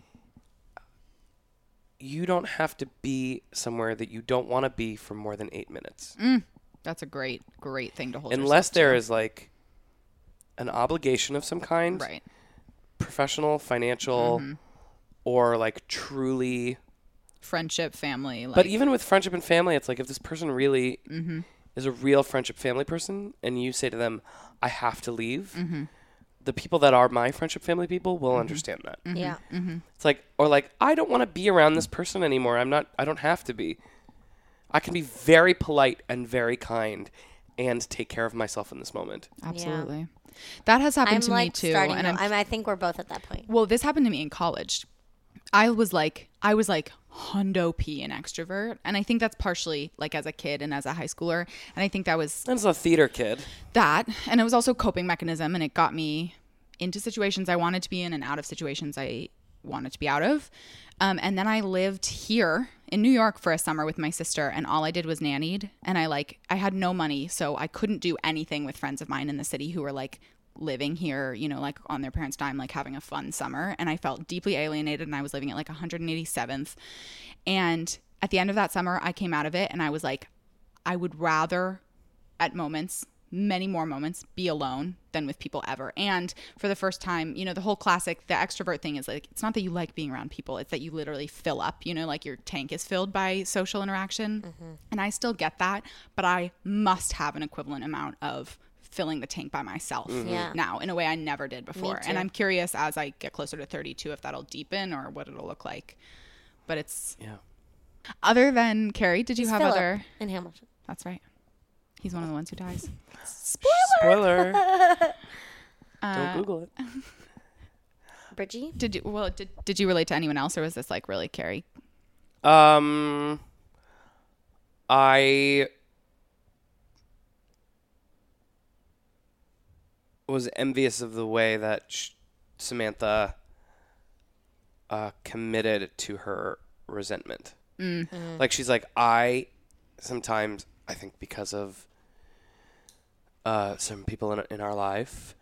you don't have to be somewhere that you don't want to be for more than eight minutes. Mm. That's a great, great thing to hold Unless yourself there to. is like an obligation of some kind, Right. professional, financial, Mm-hmm. or like truly. Friendship, family. Like, But even with friendship and family, it's like if this person really mm-hmm. is a real friendship family person and you say to them, I have to leave, Mm-hmm. the people that are my friendship family people will Mm-hmm. understand that. Mm-hmm. Yeah. Mm-hmm. It's like, or like, I don't want to be around this person anymore. I'm not, I don't have to be. I can be very polite and very kind and take care of myself in this moment. Absolutely. That has happened I'm to like me too. starting And to, I'm, I'm, I think we're both at that point. well, this happened to me in college. I was like, I was like hundo P an extrovert. And I think that's partially like as a kid and as a high schooler. And I think that was As a theater kid. that. And it was also a coping mechanism. And it got me into situations I wanted to be in and out of situations I wanted to be out of. Um, and then I lived here in New York for a summer with my sister, and all I did was nannied. And I like, I had no money, so I couldn't do anything with friends of mine in the city who were like living here, you know, like on their parents' dime, like having a fun summer. And I felt deeply alienated, and I was living at like one hundred eighty-seventh. And at the end of that summer, I came out of it, and I was like, I would rather at moments, many more moments, be alone than with people ever. And for the first time, you know, the whole classic, the extrovert thing is like, it's not that you like being around people, it's that you literally fill up, you know, like your tank is filled by social interaction. Mm-hmm. And I still get that, but I must have an equivalent amount of filling the tank by myself Mm-hmm. Yeah. now in a way I never did before. too. And I'm curious as I get closer to thirty-two if that'll deepen or what it'll look like. But it's Yeah. other than Carrie, did you It's have Philip other? in Hamilton. That's right. He's one of the ones who dies. Spoiler. Uh, Don't Google it. Bridgie? Did you well did did you relate to anyone else, or was this like really Carrie? Um, I was envious of the way that sh- Samantha uh, committed to her resentment. Mm. Mm. Like she's like, I sometimes I think because of uh, some people in in our life,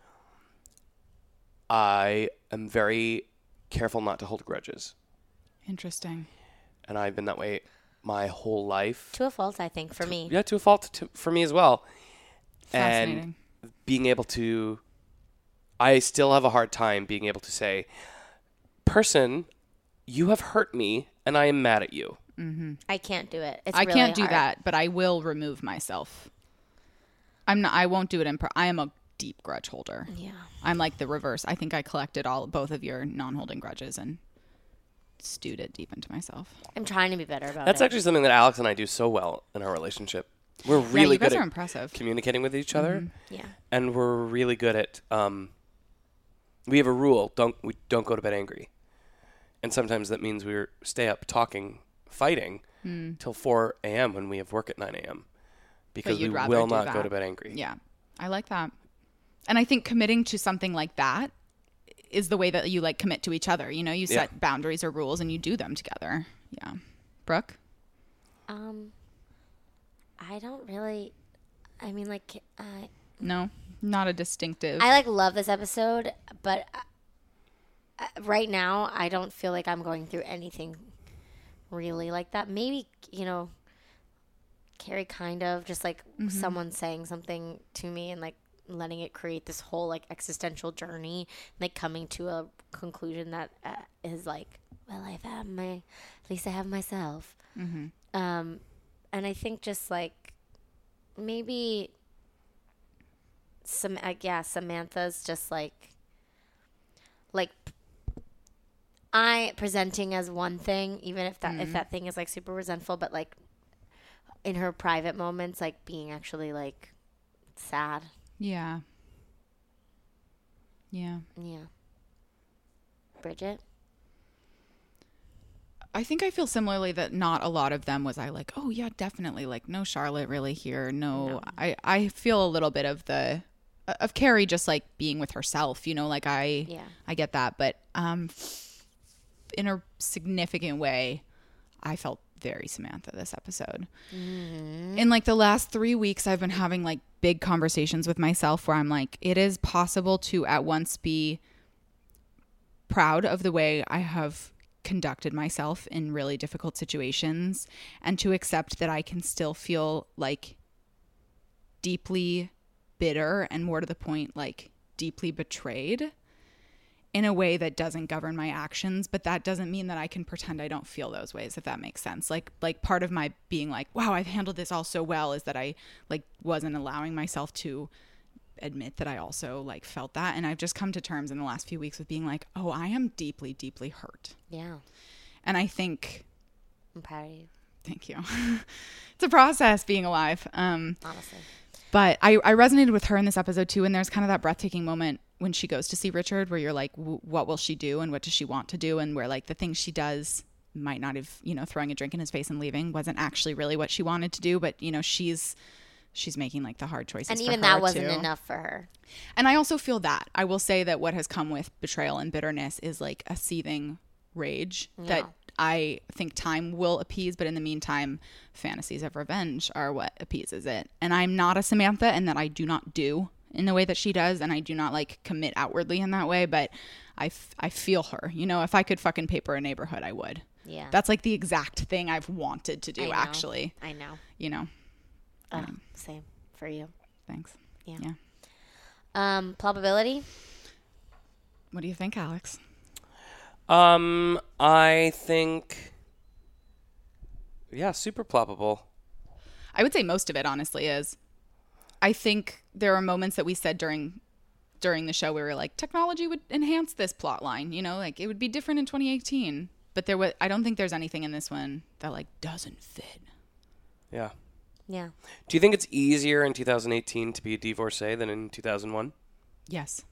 I am very careful not to hold grudges. Interesting. And I've been that way my whole life. To a fault, I think, for me. Yeah, to a fault to, for me as well. Fascinating. And being able to, I still have a hard time being able to say, person, you have hurt me and I am mad at you. Mm-hmm. I can't do it. It's I really can't do hard. that, but I will remove myself. I'm not. I won't do it in. Per- I am a deep grudge holder. Yeah. I'm like the reverse. I think I collected all both of your non-holding grudges and stewed it deep into myself. I'm trying to be better about That's it. actually something that Alex and I do so well in our relationship. We're Yeah, really you guys good are at impressive. communicating with each other, Yeah. and we're really good at. Um, we have a rule: don't we don't go to bed angry, and sometimes that means we stay up talking, fighting till four a.m. when we have work at nine a.m. because we you'd rather will do not go that. to bed angry. Yeah, I like that. And I think committing to something like that is the way that you like commit to each other. You know, you set Yeah. boundaries or rules and you do them together. Yeah. Brooke? Um, I don't really. I mean, like, I No, not a distinctive. I like love this episode, but uh, right now I don't feel like I'm going through anything really like that. Maybe, you know, Carrie kind of just like someone saying something to me and like letting it create this whole like existential journey, like coming to a conclusion that uh, is like, well, I've had my, at least I have myself. Mm-hmm. Um, and I think just like maybe some, like, yeah, Samantha's just like, like I presenting as one thing, even if that, if that thing is like super resentful, but like in her private moments, like being actually like sad. Yeah. Yeah. Yeah. Bridget? I think I feel similarly that not a lot of them was I like, oh yeah, definitely. Like no Charlotte really here. No, No. I, I feel a little bit of the, of Carrie just like being with herself, you know, like I, Yeah. I get that. But um, in a significant way, I felt very Samantha this episode. Mm-hmm. In like the last three weeks, I've been having like big conversations with myself where I'm like, it is possible to at once be proud of the way I have conducted myself in really difficult situations and to accept that I can still feel like deeply bitter and more to the point, like deeply betrayed in a way that doesn't govern my actions. But that doesn't mean that I can pretend I don't feel those ways, if that makes sense. Like, like part of my being like, wow, I've handled this all so well is that I like wasn't allowing myself to admit that I also like felt that. And I've just come to terms in the last few weeks with being like, oh, I am deeply, deeply hurt. Yeah. And I think, I'm proud of you, thank you. It's a process being alive. Um, honestly. But I, I resonated with her in this episode too. And there's kind of that breathtaking moment when she goes to see Richard where you're like, w- what will she do? And what does she want to do? And where like the things she does might not have, you know, throwing a drink in his face and leaving wasn't actually really what she wanted to do. But, you know, she's, she's making like the hard choices. And for even her, that wasn't too. enough for her. And I also feel that. I will say that what has come with betrayal and bitterness is like a seething rage that Yeah. I think time will appease. But in the meantime, fantasies of revenge are what appeases it. And I'm not a Samantha, and that I do not do in the way that she does. And I do not like commit outwardly in that way. But I, f- I feel her. You know, if I could fucking paper a neighborhood, I would. Yeah. That's like the exact thing I've wanted to I do, know. actually. I know. You know, Uh, same for you. thanks. Yeah. Yeah. Um, probability? What do you think, Alex? Um, I think, yeah, super ploppable. I would say most of it honestly is. I think there are moments that we said during during the show where we were like, technology would enhance this plot line, you know, like it would be different in twenty eighteen. But there was I don't think there's anything in this one that like doesn't fit. Yeah. Yeah. Do you think it's easier in two thousand eighteen to be a divorcee than in two thousand one? Yes.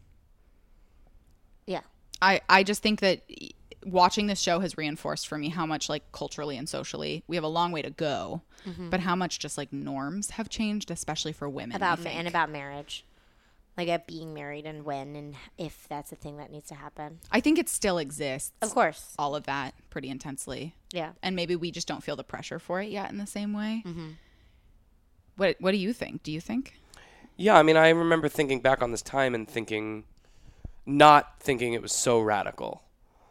Yeah. I, I just think that watching this show has reinforced for me how much like culturally and socially we have a long way to go, but how much just like norms have changed, especially for women. About I ma- think. and about marriage. Like at being married and when and if that's a thing that needs to happen. I think it still exists. Of course. All of that pretty intensely. Yeah. And maybe we just don't feel the pressure for it yet in the same way. Mm-hmm. What What do you think? Do you think? Yeah, I mean, I remember thinking back on this time and thinking, not thinking it was so radical.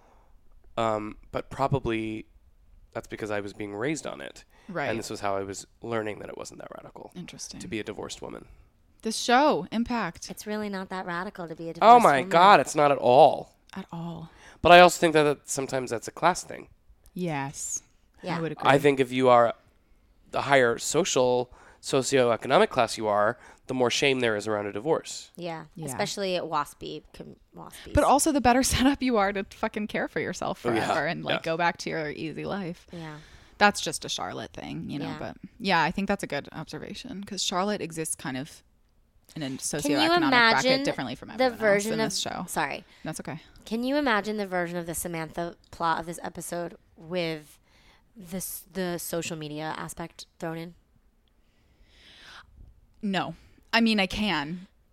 Um, but probably that's because I was being raised on it. Right. And this was how I was learning that it wasn't that radical Interesting. to be a divorced woman. This show, Impact. It's really not that radical to be a divorced Oh my woman. God, it's not at all. At all. But I also think that that sometimes that's a class thing. Yes. Yeah. I would agree. I think if you are the higher social, socioeconomic class you are, the more shame there is around a divorce. Yeah. Yeah. Especially at WASPy. Com- WASPy. But also the better setup you are to fucking care for yourself Oh, forever yeah. and like Yeah. go back to your easy life. Yeah. That's just a Charlotte thing, you know. Yeah. But yeah, I think that's a good observation because Charlotte exists kind of in a Can you socioeconomic imagine bracket differently from the everyone else version in of this show. Sorry. That's okay. Can you imagine the version of the Samantha plot of this episode with this the social media aspect thrown in? No, I mean I can.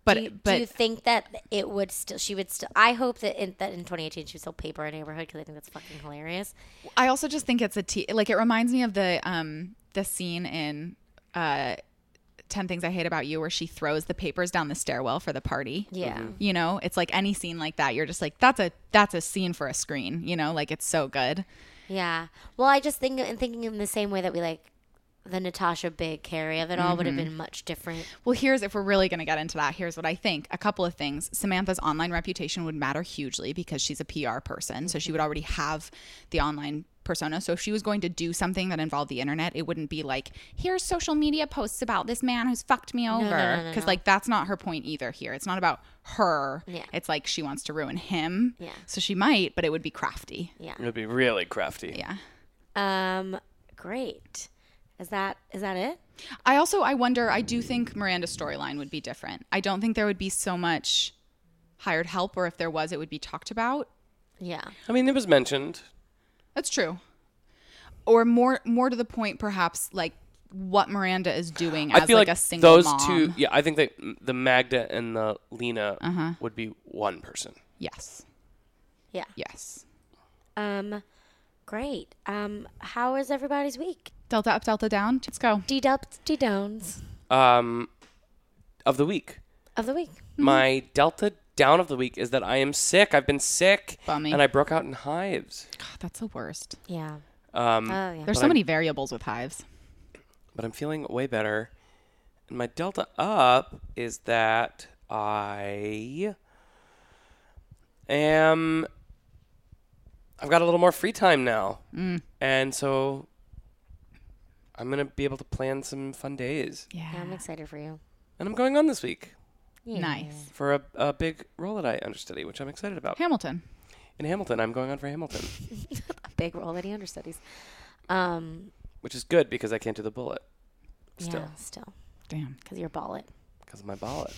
But do you, but do you think that it would still? She would still. I hope that in that in twenty eighteen she would still paper a neighborhood because I think that's fucking hilarious. I also just think it's a t- like it reminds me of the um the scene in uh ten Things I Hate About You where she throws the papers down the stairwell for the party. Yeah. Mm-hmm. You know, it's like any scene like that. You're just like, that's a that's a scene for a screen. You know, like it's so good. Yeah. Well, I just think and thinking in the same way that we like the Natasha Big Carrie of it all would have been much different. Well, here's, if we're really going to get into that, here's what I think. A couple of things. Samantha's online reputation would matter hugely because she's a P R person. So she would already have the online persona. So if she was going to do something that involved the internet, it wouldn't be like, here's social media posts about this man who's fucked me over. no, no, no, Because no. like that's not her point either here. It's not about her. Yeah. It's like she wants to ruin him. Yeah. So she might, but it would be crafty. Yeah. It would be really crafty. Yeah. Um. Great. Is that is that it? I also, I wonder, I do think Miranda's storyline would be different. I don't think there would be so much hired help, or if there was, it would be talked about. Yeah. I mean, it was mentioned. That's true. Or more more to the point, perhaps, like what Miranda is doing as I feel like, like, a single those mom. two. Yeah, I think that the Magda and the Lena Uh-huh. would be one person. Yes. Yeah. Yes. Um. Great. Um. How is everybody's week? Delta up, delta down. Let's go. D ups, D downs Um, of the week, of the week. my Delta down of the week is that I am sick. I've been sick, Bummy. and I broke out in hives. God, that's the worst. Yeah. Um, Oh yeah. There's But so I'm- many variables with hives. but I'm feeling way better. And my Delta up is that I am. I've got a little more free time now, Mm. and so I'm gonna be able to plan some fun days. Yeah. Yeah, I'm excited for you. And I'm going on this week Yeah. Nice. for a, a big role that I understudy, which I'm excited about. Hamilton. In Hamilton, I'm going on for Hamilton, A big role that he understudies. Um. which is good because I can't do the bullet still Yeah. Still, Damn. because you're ballet. because of my bullet,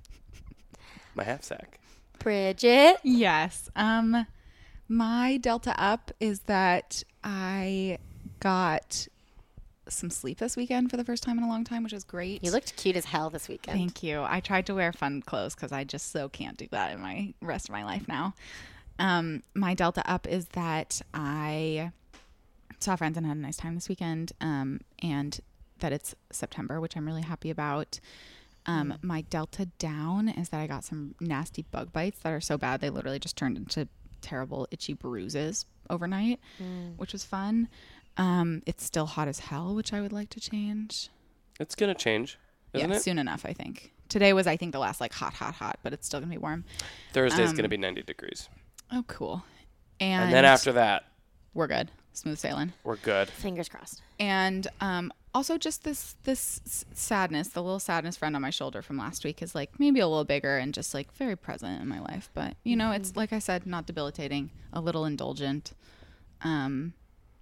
my half sack. Bridget. Yes. Um, my delta up is that I got some sleep this weekend for the first time in a long time, which is great. You looked cute as hell this weekend. Thank you. I tried to wear fun clothes because I just so can't do that in my rest of my life now. Um, my delta up is that I saw friends and had a nice time this weekend, um, and that it's September, which I'm really happy about. Um, my delta down is that I got some nasty bug bites that are so bad they literally just turned into terrible itchy bruises overnight, which was fun. Um, it's still hot as hell, which I would like to change. It's gonna change, isn't yeah, it? soon enough, I think. Today was, I think, the last like hot, hot, hot, but it's still gonna be warm. Thursday's um, gonna be ninety degrees, Oh, cool. And, and then after that, we're good, smooth sailing. we're good. Fingers crossed. And um, also just this this s- sadness, the little sadness friend on my shoulder from last week is like maybe a little bigger and just like very present in my life. But you know, it's like I said, not debilitating, a little indulgent. Um,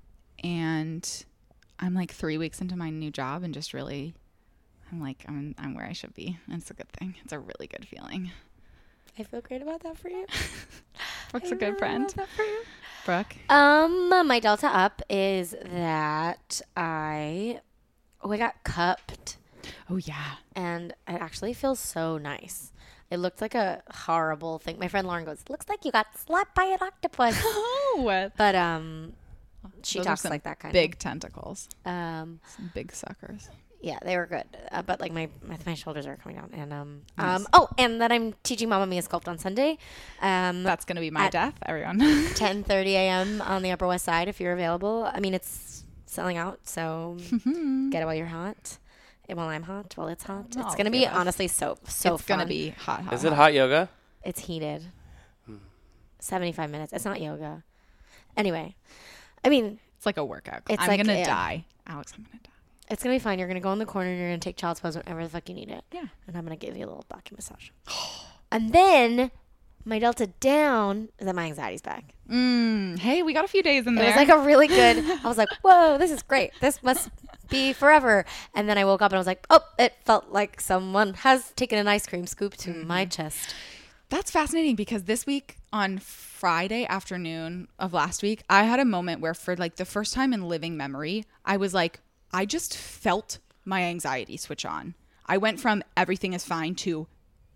and I'm like three weeks into my new job and just really, I'm like I'm I'm where I should be. And it's a good thing. It's a really good feeling. I feel great about that for you. Brooke's I a good really friend. love that for you. Brooke. Um, my delta up is that I, oh, I got cupped, Oh yeah. and it actually feels so nice. It looked like a horrible thing. My friend Lauren goes, "Looks like you got slapped by an octopus," Oh. but um, she Those are talks some like that kind big tentacles. of. Um, Some big suckers. yeah, they were good, uh, but like my, my my shoulders are coming down, and um, Nice. um, oh, and then I'm teaching Mamma Mia Sculpt on Sunday. Um, That's gonna be my At- death, everyone. ten thirty a.m. on the Upper West Side if you're available. I mean, it's selling out, so get it while you're hot. And while I'm hot, while it's hot. All It's going to of be us. honestly so, so it's fun. gonna be hot, hot. Is it hot yoga? It's heated. seventy-five minutes. It's not yoga. Anyway, I mean, It's like a workout. It's I'm like- gonna yeah. die, Alex. I'm gonna die. it's going to be fine. You're going to go in the corner and you're going to take child's pose whenever the fuck you need it. Yeah. And I'm going to give you a little Baki massage. And then my delta down is that my anxiety's back. Mm, hey, we got a few days in It there. was like a really good. I was like, whoa, this is great. This must be forever. And then I woke up and I was like, oh, it felt like someone has taken an ice cream scoop to my chest. That's fascinating because this week on Friday afternoon of last week, I had a moment where for like the first time in living memory, I was like, I just felt my anxiety switch on. I went from everything is fine to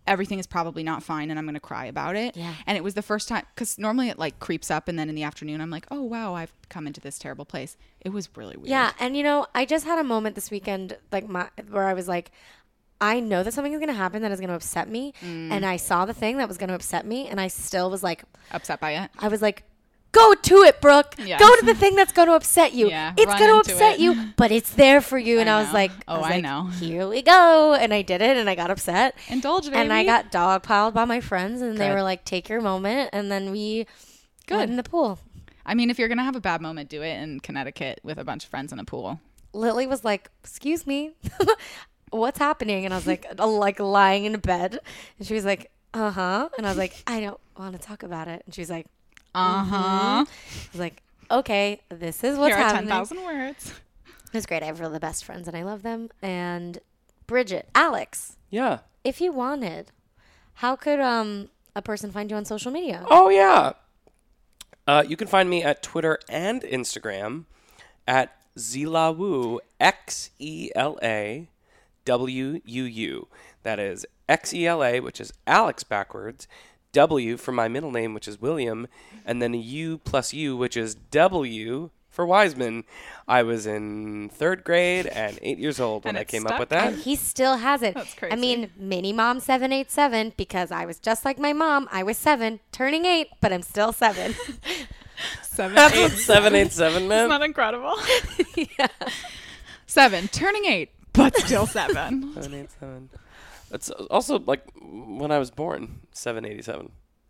everything is probably not fine and I'm going to cry about it. Yeah. And it was the first time, because normally it like creeps up and then in the afternoon I'm like, oh, wow, I've come into this terrible place. It was really weird. Yeah. And, you know, I just had a moment this weekend like my where I was like, I know that something is going to happen that is going to upset me. Mm. And I saw the thing that was going to upset me. And I still was like. Upset by it? I was like. Go to it, Brooke. Yes. Go to the thing that's going to upset you. Yeah, it's going to upset it. you, but it's there for you. And I I, was know. like, oh, I, was I like, know. Here we go. And I did it, and I got upset. Indulge, baby. And I got dogpiled by my friends, and Good. they were like, take your moment. And then we Good. went in the pool. I mean, if you're going to have a bad moment, do it in Connecticut with a bunch of friends in a pool. Lily was like, excuse me, what's happening? And I was like, like lying in bed. And she was like, uh-huh. And I was like, I don't want to talk about it. And she was like, Uh-huh. Mm-hmm. I was like, okay, this is what's Here are happening. ten thousand words. It was great. I have really the best friends and I love them. And Bridget, Alex, Yeah. if you wanted, how could um a person find you on social media? Oh, yeah. Uh, you can find me at Twitter and Instagram at Xelawu, X E L A W U U. That is X E L A, which is Alex backwards, W for my middle name, which is William, and then U plus U, which is W for Wiseman. I was in third grade and eight years old when And I it's came stuck. up with that. And he still has it. That's I mean, crazy. mini mom seven eight seven, because I was just like my mom. I was seven, turning eight, but I'm still seven. Seven, That's eight. what seven eight seven meant. Isn't that incredible? Yeah. Seven, turning eight, but still seven. seven eight seven. It's also like when I was born, seven eighty-seven.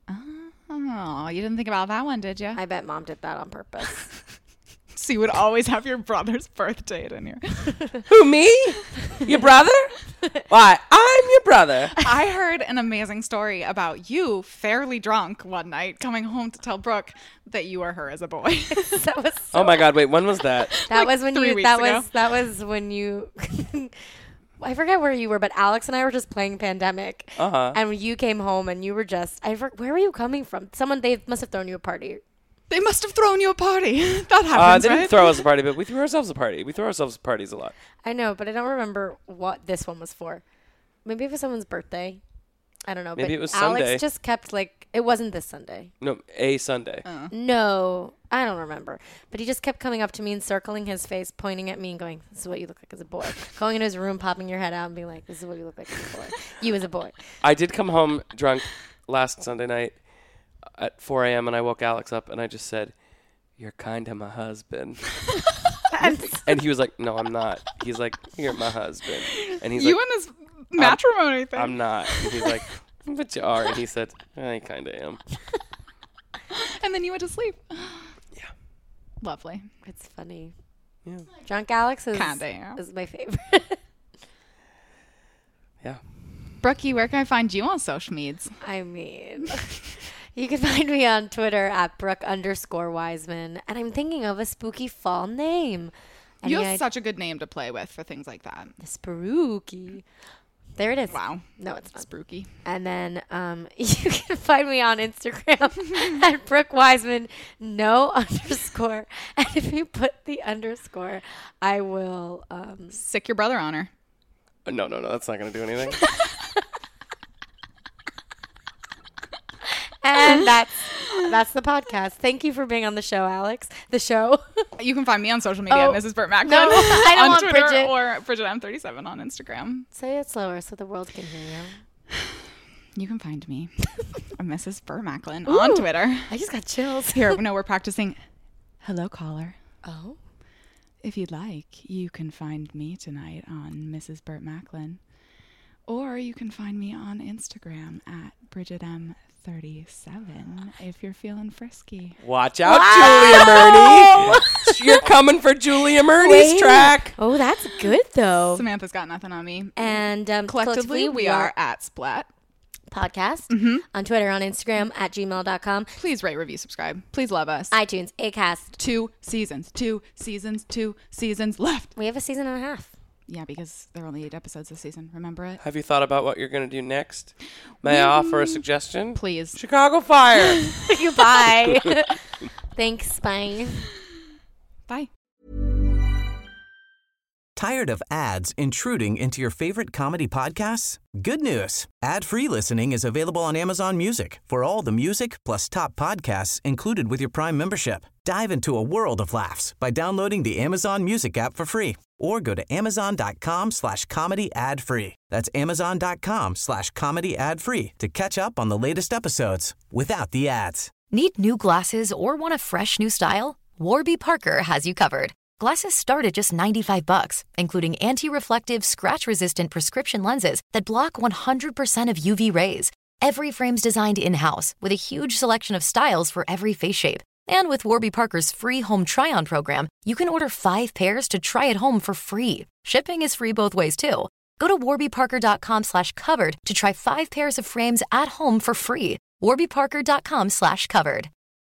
Oh, you didn't think about that one, did you? I bet mom did that on purpose. So you would always have your brother's birth date in here. Who, me? Your brother? Why, I'm your brother. I heard an amazing story about you fairly drunk one night coming home to tell Brooke that you are her as a boy. That was so Oh my God, wait, when was that? That Like was when three you weeks that ago. was that was when you I forget where you were, but Alex and I were just playing Pandemic. Uh-huh. And you came home and you were just I for, where were you coming from? Someone they must have thrown you a party. They must have thrown you a party. That Uh, happens, they didn't right? throw us a party, but we threw ourselves a party. We throw ourselves parties a lot. I know, but I don't remember what this one was for. Maybe it was someone's birthday. I don't know. Maybe but it was Alex Sunday. just kept like it wasn't this Sunday. No, a Sunday. Uh. No, I don't remember. But he just kept coming up to me and circling his face, pointing at me and going, "This is what you look like as a boy." Going into his room, popping your head out and being like, "This is what you look like as a boy. You as a boy." I did come home drunk last Sunday night at four a.m. and I woke Alex up and I just said, "You're kind of my husband." And he was like, "No, I'm not." He's like, "You're my husband." And he's you like, and this matrimony thing. "I'm not." And he's like, "But you are." And he said, "I kind of am." And then you went to sleep. Yeah. Lovely. It's funny. Yeah. Drunk Alex is, Kinda, yeah. is my favorite. Yeah. Brookie, where can I find you on social medias? I mean, you can find me on Twitter at Brooke underscore Wiseman. And I'm thinking of a spooky fall name. You Any have id- such a good name to play with for things like that. Spooky. There it is. Wow. No, it's not. Spooky. And then um, you can find me on Instagram at Brooke Wiseman, no underscore. And if you put the underscore, I will. Um, Sick your brother on her. Uh, No, no, no. That's not going to do anything. and that's that's the podcast. Thank you for being on the show, Alex. The show. You can find me on social media Oh, at Missus Burt Macklin no, I don't on want Twitter Bridget. or Bridget M thirty-seven on Instagram. Say it slower so the world can hear you. You can find me, Missus Burt Macklin, on Ooh. Twitter. I just got chills. Here, no, we're practicing. Hello, caller. Oh. If you'd like, you can find me tonight on Missus Burt Macklin. Or you can find me on Instagram at Bridget M thirty-seven if you're feeling frisky. Watch out, Julia Murney. You're coming for Julia Murney's Wait. track. Oh, that's good though. Samantha's got nothing on me. And um, Collectively, we are at Splat. podcast Mm-hmm. on Twitter, on Instagram at gmail dot com, Please rate, review, subscribe. Please love us. iTunes, Acast. Two seasons, two seasons, two seasons left. We have a season and a half. Yeah, because there are only eight episodes this season. Remember it? Have you thought about what you're going to do next? May I offer a suggestion? Please. Chicago Fire. Goodbye. Thanks. Bye. Bye. Tired of ads intruding into your favorite comedy podcasts? Good news. Ad-free listening is available on Amazon Music for all the music plus top podcasts included with your Prime membership. Dive into a world of laughs by downloading the Amazon Music app for free or go to amazon.com slash comedy ad free. That's amazon.com slash comedy ad free to catch up on the latest episodes without the ads. Need new glasses or want a fresh new style? Warby Parker has you covered. Glasses start at just ninety-five bucks, including anti-reflective, scratch-resistant prescription lenses that block one hundred percent of U V rays. Every frame's designed in-house with a huge selection of styles for every face shape. And with Warby Parker's free home try-on program, you can order five pairs to try at home for free. Shipping is free both ways, too. Go to warbyparker.com slash covered to try five pairs of frames at home for free. warbyparker.com slash covered.